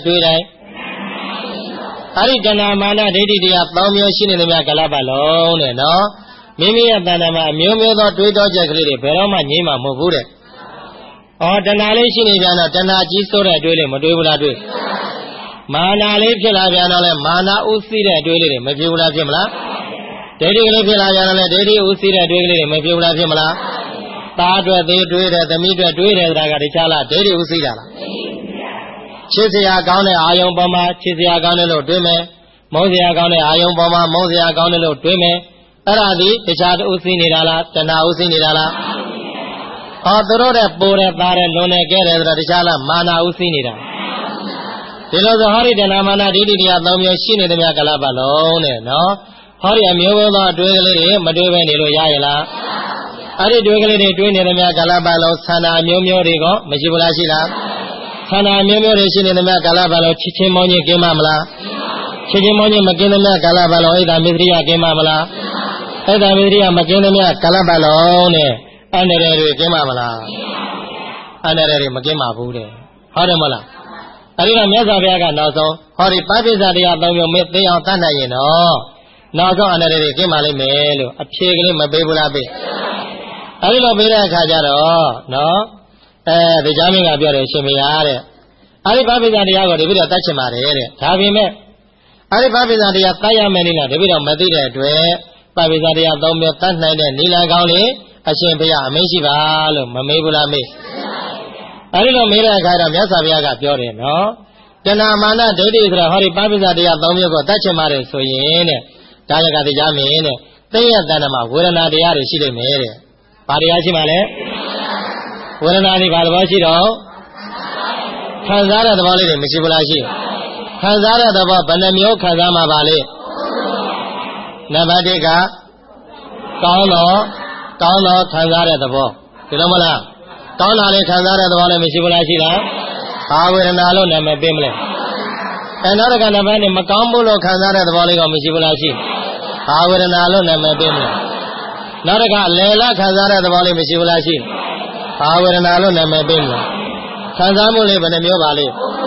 အဲ့ဒီတဏှာမာနဒိဋ္ဌိတရား၃မျိုးရှိနေသမျှကလပ်ပါလုံးတဲ့နော်မိမိရဲ့တဏှာမှာအမျိုးမျိုးသောတွေးတောချက်ကလေးတွေဘယ်တော့မှငြိမ်းမှာမဟုတ်ဘူးတဲ့တဏှာလေးရှိနေပြန်တော့တဏှာကြီးစိုးတဲ့အတွေးလေးမတွေးဘူးလားတွေးမာနလေးဖြစ်လာပြန်တော့လဲမာနဥသိတဲ့အတွေးလေးတွေမဖြစ်ဘူးလားဖြစ်မလားဒိဋ္ဌိကလေးဖြစ်လာပြန်တော့လဲဒိဋ္ဌိဥသိတဲ့အတွေးကလေးတွေမဖြစ်ဘူးလားဖြစ်မလားသားအတွက်သေးတွေးတယ်သမီးအတွက်တွေးတယ်ဆိုတာကတခြားလားဒိဋ္ဌိဥသိတာလားချစ်စရာကောင်းတဲ့အာယုံပေါ်မှာချစ်စရာကောင်းတယ်လို့တွေးမယ်မုန်းစရာကောင်းတဲ့အာယုံပေါ်မှာမုန်းစရာကောင်းတယ်လို့တွေးမယ်အဲ့ဒါဒီတခြားဥသိနေတာလားတဏှာဥသိနေတာလားသူတို့တဲ့ပိုတဲ့သားတဲ့လွန်တဲ့ကဲတယ်ဆိုတာတခြားလားမာနဥသိနေတာဒီလိုဆိုဟောဒီတဏှာမာနဒိဋ္ဌိတရား၃မျိုးရှိနေသမျှကလပ်ပါလုံးတဲ့နော်ဟောဒီအမျိုးမျိုးသောအတွေးကလေးတွေမတွေးဘဲနေလို့ရရလားအဲ့ဒီတွေးကလေးတွေတွေးနေသမျှကလပ်ပါလုံးဆန္ဒအမျိုးမျိုးတွေကမရှိဘူးလားရှိလားဆန္ဒအမျိုးမျိုးတွေရှိနေသမျှကလပ်ပါလုံးချစ်ချင်းမောင်းချင်းကင်းမလားချစ်ချင်းမောင်းချင်းမကင်းသမျှကလပ်ပါလုံးဣဒ္ဓမစ္စရိယကင်းမလားဣဒ္ဓမစ္စရိယမကင်းသမျှကလပ်ပါလုံးတဲ့အန္တရာယ်တွေကင်းမလားအန္တရာယ်တွေမကင်းပါဘူးတဲ့ဟုတ်တယ်မလားအဲ့ဒီတော့မြတ်စွာဘုရားကနောက်ဆုံးဟောဒီပပိစ္ဆတရား၃မျိုးမသိအောင်တတ်နိုင်ရင်တော့နောက်ဆုံးအန္တရာယ်တွေကင်းပါလိမ့်မယ်လို့အဖြေကလေးမပေးဘူးလားပေးအဲ့ဒီလိုပေးတဲ့အခါကျတော့နော်ဒီကြားမင်းကပြောတယ်ရှင်မယားတဲ့အဲ့ဒီပပိစ္ဆတရားကိုတပည့်တော်တတ်ချင်ပါတယ်တဲ့ဒါပေမဲ့အဲ့ဒီပပိစ္ဆတရားတတ်ရမယ်နိလားတပည့်တော်မသိတဲ့အတွက်ပပိစ္ဆတရား၃မျိုးတတ်နိုင်တဲ့နိလန်ကောင်းလေးအရှင်ဘုရားအမင်းရှိပါလို့မမေးဘူးလားမေးအဲ့ဒီလိုမေးတဲ့အခါတော့မြတ်စွာဘုရားကပြောတယ်နော်တဏှာမာနဒိဋ္ဌိဆိုတာဟောဒီပပိစ္ဆတရား၃မျိုးကိုတတ်ချင်ပါတယ်ဆိုရင်တဲ့ဒါရကတိကြမင်းတဲ့သိရတဏ္ဍမှာဝေဒနာတရားတွေရှိနေမယ်တဲ့ဘာတရားရှိမှလဲဝေဒနာတွေဘာသဘောရှိတော့ခံစားတဲ့သဘောလေးတွေမရှိဘူးလားရှိခံစားတဲ့သဘောဘယ်နှမျိုးခံစားမှာပါလဲနံပါတ်၁ကကောင်းတော့ခံစားတဲ့သဘောဒီလိုမလားကောင်းတာလေးခံစားတဲ့သဘောလည်းမရှိဘူးလားရှိလားဘာဝေဒနာလို့နာမည်ပေးမလဲနောက်တစ်ခါနံပါတ်2မကောင်းဘူးလို့ခံစားတဲ့သဘောလေးကမရှိဘူးလားရှိဘာဝေဒနာလို့နာမည်ပေးမလဲနောက်တစ်ခါလေလခံစားတဲ့သဘောလေးမရှိဘူးလားရှိဘာဝေဒနာလို့နာမည်ပေးမလဲခံစားမှုလေးဘယ်နှမျိုးပါလဲ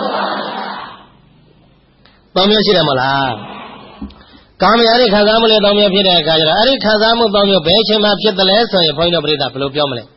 ၃မျိုးရှိတယ်မလားကာမရာတွေခံစားမှုလေး၃မျိုးဖြစ်တဲ့အခါကျတော့အဲ့ဒီခံစားမှု၃မျိုးဘယ်အချိန်မှဖြစ်တယ်လဲဆိုရင်ဘုန်းကြီးတို့ပြိဿဘယ်လိုပြောမလဲ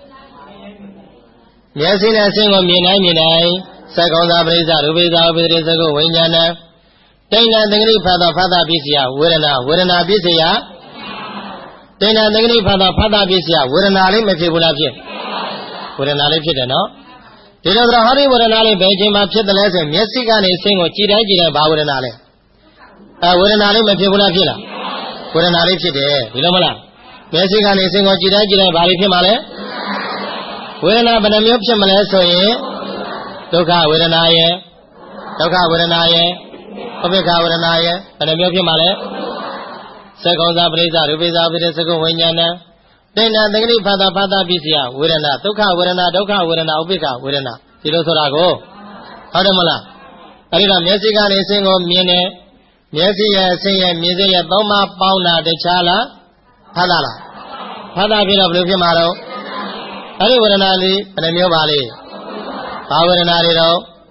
မျက်စိနဲ့အဆင့်ကိုမြင်တိုင်းသက္ကုံသာပရိစ္ဆရူပိသာဥပဒိသကုဝိညာဏတိဏ္ဍသင်္ကတိဖတ်သောဖတ်တာပစ္စယဝေဒနာပစ္စယတိဏ္ဍသင်္ကတိဖတ်သောဖတ်တာပစ္စယဝေဒနာလေးမဖြစ်ဘူးလားဖြစ်ဝေဒနာလေးဖြစ်တယ်နော်ဒီလိုဆိုတော့ဟောဒီဝေဒနာလေးဘယ်အချိန်မှဖြစ်တယ်လဲဆိုရင်မျက်စိကနေအဆင့်ကိုကြည်တိုင်းဘာဝေဒနာလဲဝေဒနာလေးမဖြစ်ဘူးလားဖြစ်လားဝေဒနာလေးဖြစ်တယ်ဒီလိုမလားမျက်စိကနေအဆင့်ကိုကြည်တိုင်းဘာလေးဖြစ်မှာလဲဝေဒနာဘယ်နှမျိုးဖြစ်မလဲဆိုရင်ဒုက္ခဝေဒနာရဲ့ဥပိ္ပခဝေဒနာရဲ့ဘယ်နှမျိုးဖြစ်မှာလဲသက္ကုံသာပရိစ္ဆရူပိသာပိသကုဝိညာဏတိဏ္ဍသင်္ကတိဖတ်တာပစ္စယဝေဒနာဒုက္ခဝေဒနာဥပိ္ပခဝေဒနာဒီလိုဆိုတာကိုဟုတ်တယ်မလားအဲ့ဒီတော့မျက်စိကနေအဆင့်ကိုမြင်တယ်မျက်စိရဲ့အဆင့်ရဲ့မြင်စိရဲ့သုံးပါးပေါင်းတာတခြားလားဖတ်တာလားဖတ်တာဖြစ်တော့ဘယ်လိုဖြစ်မှာတော့ Ari Varanali, Panamio Valley. Pavaranarido.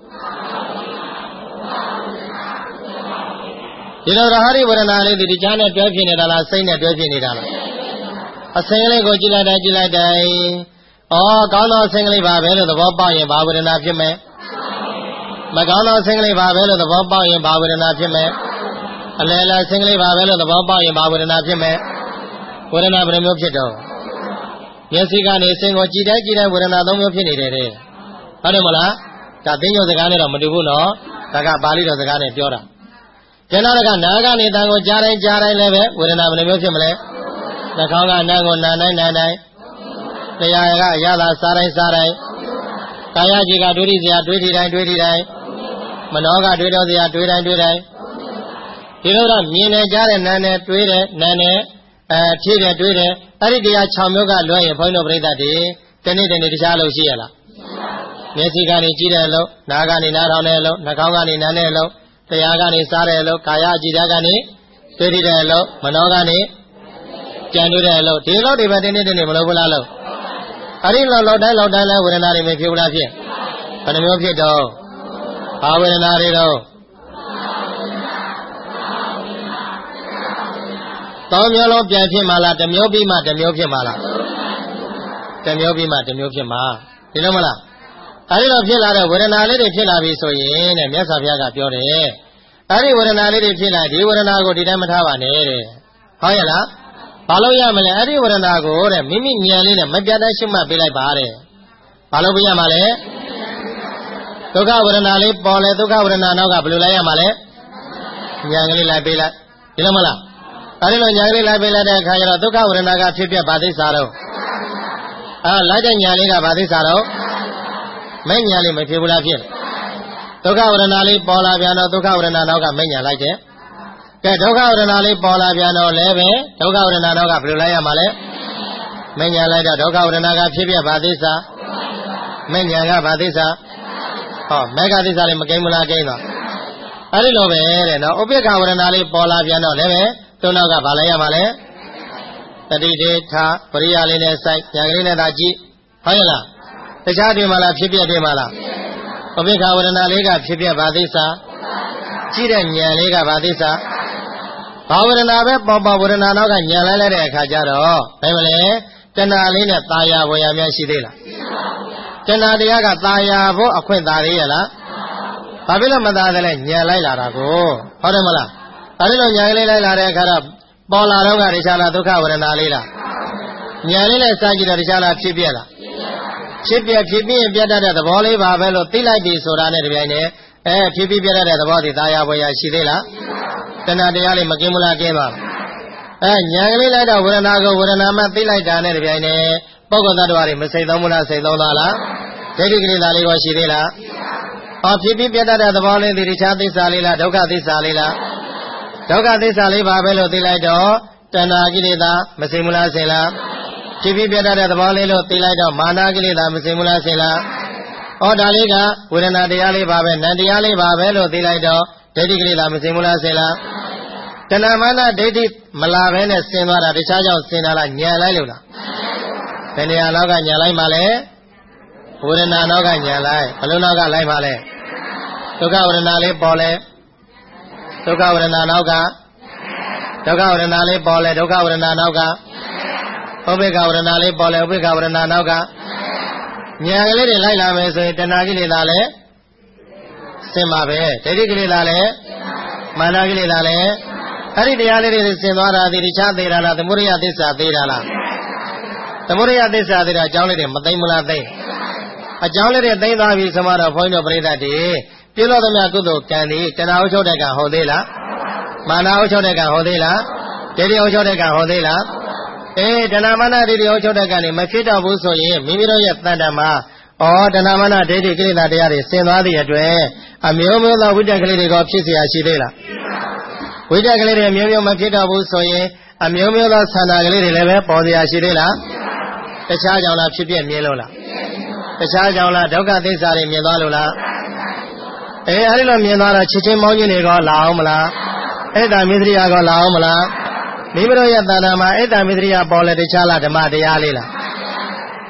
You know the Hari Varanali, the Dijana Dwafin at Allah, saying that Dwafin at Allah. A single Gojila Dajila Day. Oh, Gana singly Babel, the Baba and Bavarana Jime. Magana singly Babel, the Baba and Bavarana Jime. Alela singly Babel, the Baba and Bavarana Jime. What an avenue of Jito. Yes, he can sing what Jida Jida with another opinion. Adamala, Tatinho the Gana of Madubuno, Taga Bali of the Gana Jora. Janaka Naga Nitango Jara Jara Leve with an avenue of Jimle. The Kanga Nago 999. The Yala Sarai Sarai Kayajiga Durizia 29 Manoga Durizia 29 You know that Mina Jara Nane Twitter Nane Chida Twitter Aridia Chamuga Loy point of Rita Day Tenet and the Shalo Shiela Nesigani Chidelo Nagani Naranello Nakangani Nanello Tayagani Sarello Kayaji Dagani Tedidelo Manogani Janurello Tilo Divatin in Malolo Ari lo dai with an army few last year. But I'm okay though. How will an arrow? Tom Yellow Piamala, the Miobima, the Miobimala. The Miobima, the Miobima. You know, Mala. I don't feel with an already feel I be so in and yes, I've got your hair. Ari with an already feel like you wouldn't go to them at Havana. Hoyala? Paloya Malari or an ago, and Mimi Yalina, Magada Shima be like Bare. Paloya Male Toka with an Ali, Paul, Toka with an Anoga, Blulaya Male Yangli Labela, Ilamala. I don't know Yangli Labela, Kayara, Toka with an Aga Chipia Badisaro. Ah, Lajan Yaliga Badisaro. Men Yali, my people have here. Toka with an Ali, Paul Aviano, Toka with an Anoga, Menya like it. Toga or an Ali Paula Piano Leve, Toga or an Anoga Brulaya Male, Menya Leda, Toga or an Aga Chibia Badisa, Menya Badisa, oh, Mega Disa Macamula Gano. I don't know where, and Obeka or an Ali Paula Piano Leve, Tonaga Balaya Male, Tadi Ta, Korea Lina Site, Yagina Daji, Hayala, the Chadi Mala Chibia de Mala, Obeka or an Aliga Chibia Badisa, Chidan Yaliga Badisa. Power Papa would an Anoga Yala Kajaro, Emily, Tenalina Taya Voyamia Sidila. Tenadiaga Taya Vo Aquentariela Pavila Madadele Yala Larago, Horemala. I don't know Yala Lara Bola Roga Richala Duka or an Alila. Yalila Sagida Richala Chibiela. Chipia Chibi and Pieta the Volley Babelo Tila di Sorane Viene, Chibi Pieta the body Taya Voya Sidila. Tenadiali Makimula gave up. And Yangli Lada Uranago Uranama Tila Dana Viane, Pogodari, Masedamula Sedonala, Teddy Laligo Shidila. Or Chibi Pieta the Volley, the Richard Salila, Doga di Salila. Doga di Sali Babelo Tilaido, Tanagilida, Masimula Sela. Chibi Pieta the Volley, Tilaido, Managilida, Masimula Sela. Or Daliga, Uranadiali Babel, Nandiali Babelo Tilaido. Dedically la Simula Sela Tanamana Dedi Malavene Sinara Richaja Sinala Nyala Penia Noga Nyalai Male Urena Noga Nyalai Alunaga Lai Male Toka Urenale Pole Toka Urena Noga Toka Urenale Pole Toka Urena Noga Obeka Urenale Pole Obeka Urena Noga Nyagale Laila Meso Tanagi Lale Simabe, Teddy Lale, Managili Lale, Hari the Alli Sinora, the Richard de Rana, the Muria Disa de Rana. The Muria Disa de Jolly, Matamula Day. A jolly day now is some other point of Breda Day. You know the Makudo Candy, Tenaucho de Hodela, Manaucho de Hodela, Teddy Ocho de Hodela. Eh, Tanamana did the Ocho de Gani, Machita Buso, Mimiro Yatandama. Oh, the Namana dedicated that they are same address. A Miomo with the Galileo of Chisia Shidela. With the Galileo Mio Makita Busoye, a Miomo Sanagali level for the Ashidela. The charge on a Chipia Mielola. The charge on a Doga Desari Mielola. Eh, I don't know Chichimonigo Laumala. Eda Midriago Laumala. Libro Yatanama, Eda Midria Bola de Chala de Madia Lila.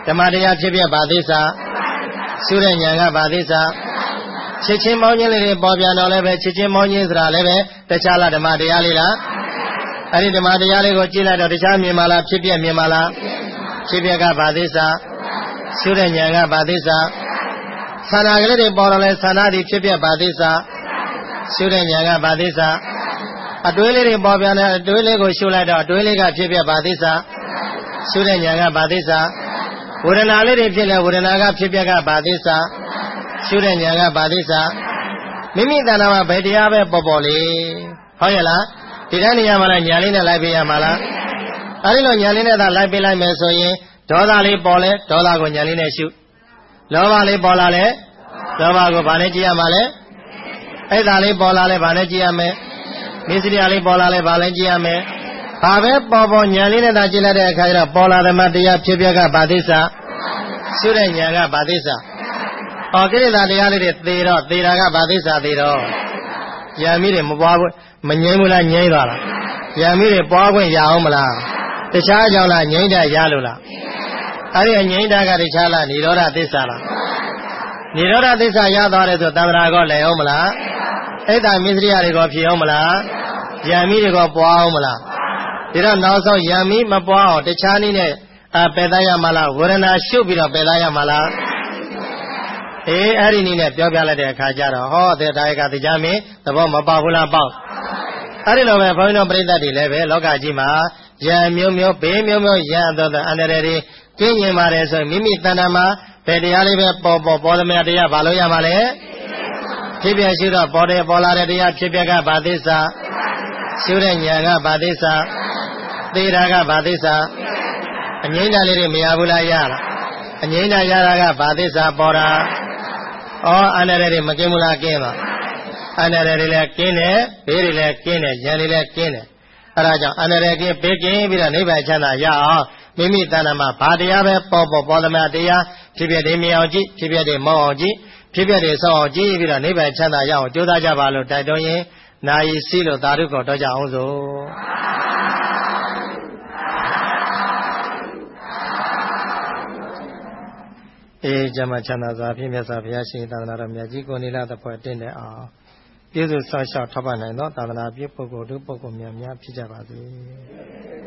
ဓမ္မတရားဖြစ်ပြပါသေးစားရှုတဲ့ဉာဏ်ကပါသေးစားချစ်ချင်းမောင်းခြင်းလေးတွေပေါ်ပြန်တော့လည်းပဲချစ်ချင်းမောင်းခြင်းဆိုတာလည်းပဲတခြားလားဓမ္မတရားလေးလားအဲ့ဒီဓမ္မတရားလေးကိုကြည့်လိုက်တော့တခြားမြင်ပါလားဖြစ်ပြမြင်ပါလားဖြစ်ပြကပါသေးစားရှုတဲ့ဉာဏ်ကပါသေးစားဆန္ဒကလေးတွေပေါ်တော့လဲဆန္ဒတွေဖြစ်ပြပါသေးစားရှုတဲ့ဉာဏ်ကပါသေးစားအတွေးလေးတွေပေါ်ပြန်တယ်အတွေးလေးကိုရှုလိုက်တော့အတွေးလေးကဖြစ်ပြပါသေးစားရှုတဲ့ဉာဏ်ကပါသေးစားဝေဒနာလေးတွေဖြစ်လဲဝေဒနာကဖြစ်ပြကပါသေးစားရှုတဲ့ဉာဏ်ကပါသေးစားမိမိတဏ္ဍာမှာဘယ်တရားပဲပေါ်ပေါ်လေဟုတ်ရဲ့လားဒီတိုင်းနေရာမှာလည်းဉာဏ်လေးနဲ့လိုက်ပေးရမှာလားအဲဒီလိုဉာဏ်လေးနဲ့သာလိုက်ပေးလိုက်မယ်ဆိုရင်ဒေါသလေးပေါ်လဲဒေါသကိုဉာဏ်လေးနဲ့ရှုလောဘလေးပေါ်လာလဲလောဘကိုဘာနဲ့ကြည့်ရမှာလဲအိတ်သာလေးပေါ်လာလဲဘာနဲ့ကြည့်ရမယ်မိစရိယလေးပေါ်လာလဲဘာလဲကြည့်ရမယ်ဘာပဲပေါ်ပေါ်ဉာဏ်လေးနဲ့သာကြည့်လိုက်တဲ့အခါကျတော့ပေါ်လာတဲ့မတရားဖြစ်ပြကဘာသိစာရှုတဲ့ဉာဏ်ကဘာသိစာကိလေသာတရားလေးတွေသေတော့သေတာကဘာသိစာသေတော့ဉာဏ်မိတွေမပွားဘူးမငြိမ်းဘူးလားငြိမ်းသွားလားဉာဏ်မိတွေပွားခွင့်ရအောင်မလားတခြားကြောင့်လားငြိမ်းတာရလို့လားအဲ့ဒီငြိမ်းတာကတခြားလားនិရောဓသစ္စာလားនិရောဓသစ္စာရသွားတယ်ဆိုသံဃာကောလည်းအောင်မလားအိတ်တာမစ္စရိယတွေကိုဖြစ်အောင်မလားယံမိတွေကိုပွားအောင်မလားဒီတော့နောက်ဆုံးယံမိမပွားအောင်တခြားနည်းနဲ့ပယ်သားရမှာလားဝေဒနာရှုပ်ပြီးတော့ပယ်သားရမှာလားအဲ့ဒီနည်းနဲ့ပြောပြလိုက်တဲ့အခါကျတော့ဟောတဲ့ဒါယကတရားမင်းသဘောမပေါဘူးလားပေါက်အဲ့ဒီလိုပဲဘုန်းကြီးတို့ပြိဿတွေလည်းပဲလောကကြီးမှာယံမျိုးမျိုးဘေးမျိုးမျိုးယံသောအန္တရာယ်တွေကင်းကျင်ပါတယ်ဆိုရင်မိမိတဏ္ဍာမှာဘယ်တရားလေးပဲပေါ်သမျှတရားဘာလို့ရမှာလဲဖြစ်ပြရှိတော့ပေါ်တယ်ပေါ်လာတဲ့တရားဖြစ်ပြကဘာသစ္စာရှုတဲ့ဉာဏ်ကဘာသစ္စာသေတာကဘာသစ္စာအငြိမ့်တာလေးတွေမရဘူးလားရလားအငြိမ့်တာရတာကဘာသစ္စာပေါ်တာအန္တရာယ်တွေမကင်းဘူးလားကင်းပါအန္တရာယ်တွေလည်းကင်းတယ်ဘေးတွေလည်းကင်းတယ်ဉာဏ်တွေလည်းကင်းတယ်အဲဒါကြောင့်အန္တရာယ်ကင်းဘေးကင်းပြီးတော့နိဗ္ဗာန်ချမ်းသာရအောင်မိမိတဏ္ဍာမှာဘာတရားပဲပေါ်သမျှတရားဖြစ်ပြတယ်မြင်အောင်ကြည့်ဖြစ်ပြတယ်မောအောင်ကြည့်ဖြစ်ပြတယ်ဆောင်းအောင်ကြည့်ပြီးတော့နိဗ္ဗာန်ချမ်းသာရအောင်ကြိုးစားကြပါလို့တိုက်တွန်းရင်နာယီစီလို့သာဓုကိုတော့ကြအောင်စို့ကျမ်းချမ်းသာစွာဖြင့်မြတ်စွာဘုရားရှင်သာသနာတော်မြတ်ကြီးကိုနိလသဖွယ်တင့်တဲ့အောင်ပြည့်စုံဆောင်းလျှောက်ထောက်ပံ့နိုင်သောသာသနာပြုပုဂ္ဂိုလ်တို့ပုဂ္ဂိုလ်များဖြစ်ကြပါစေ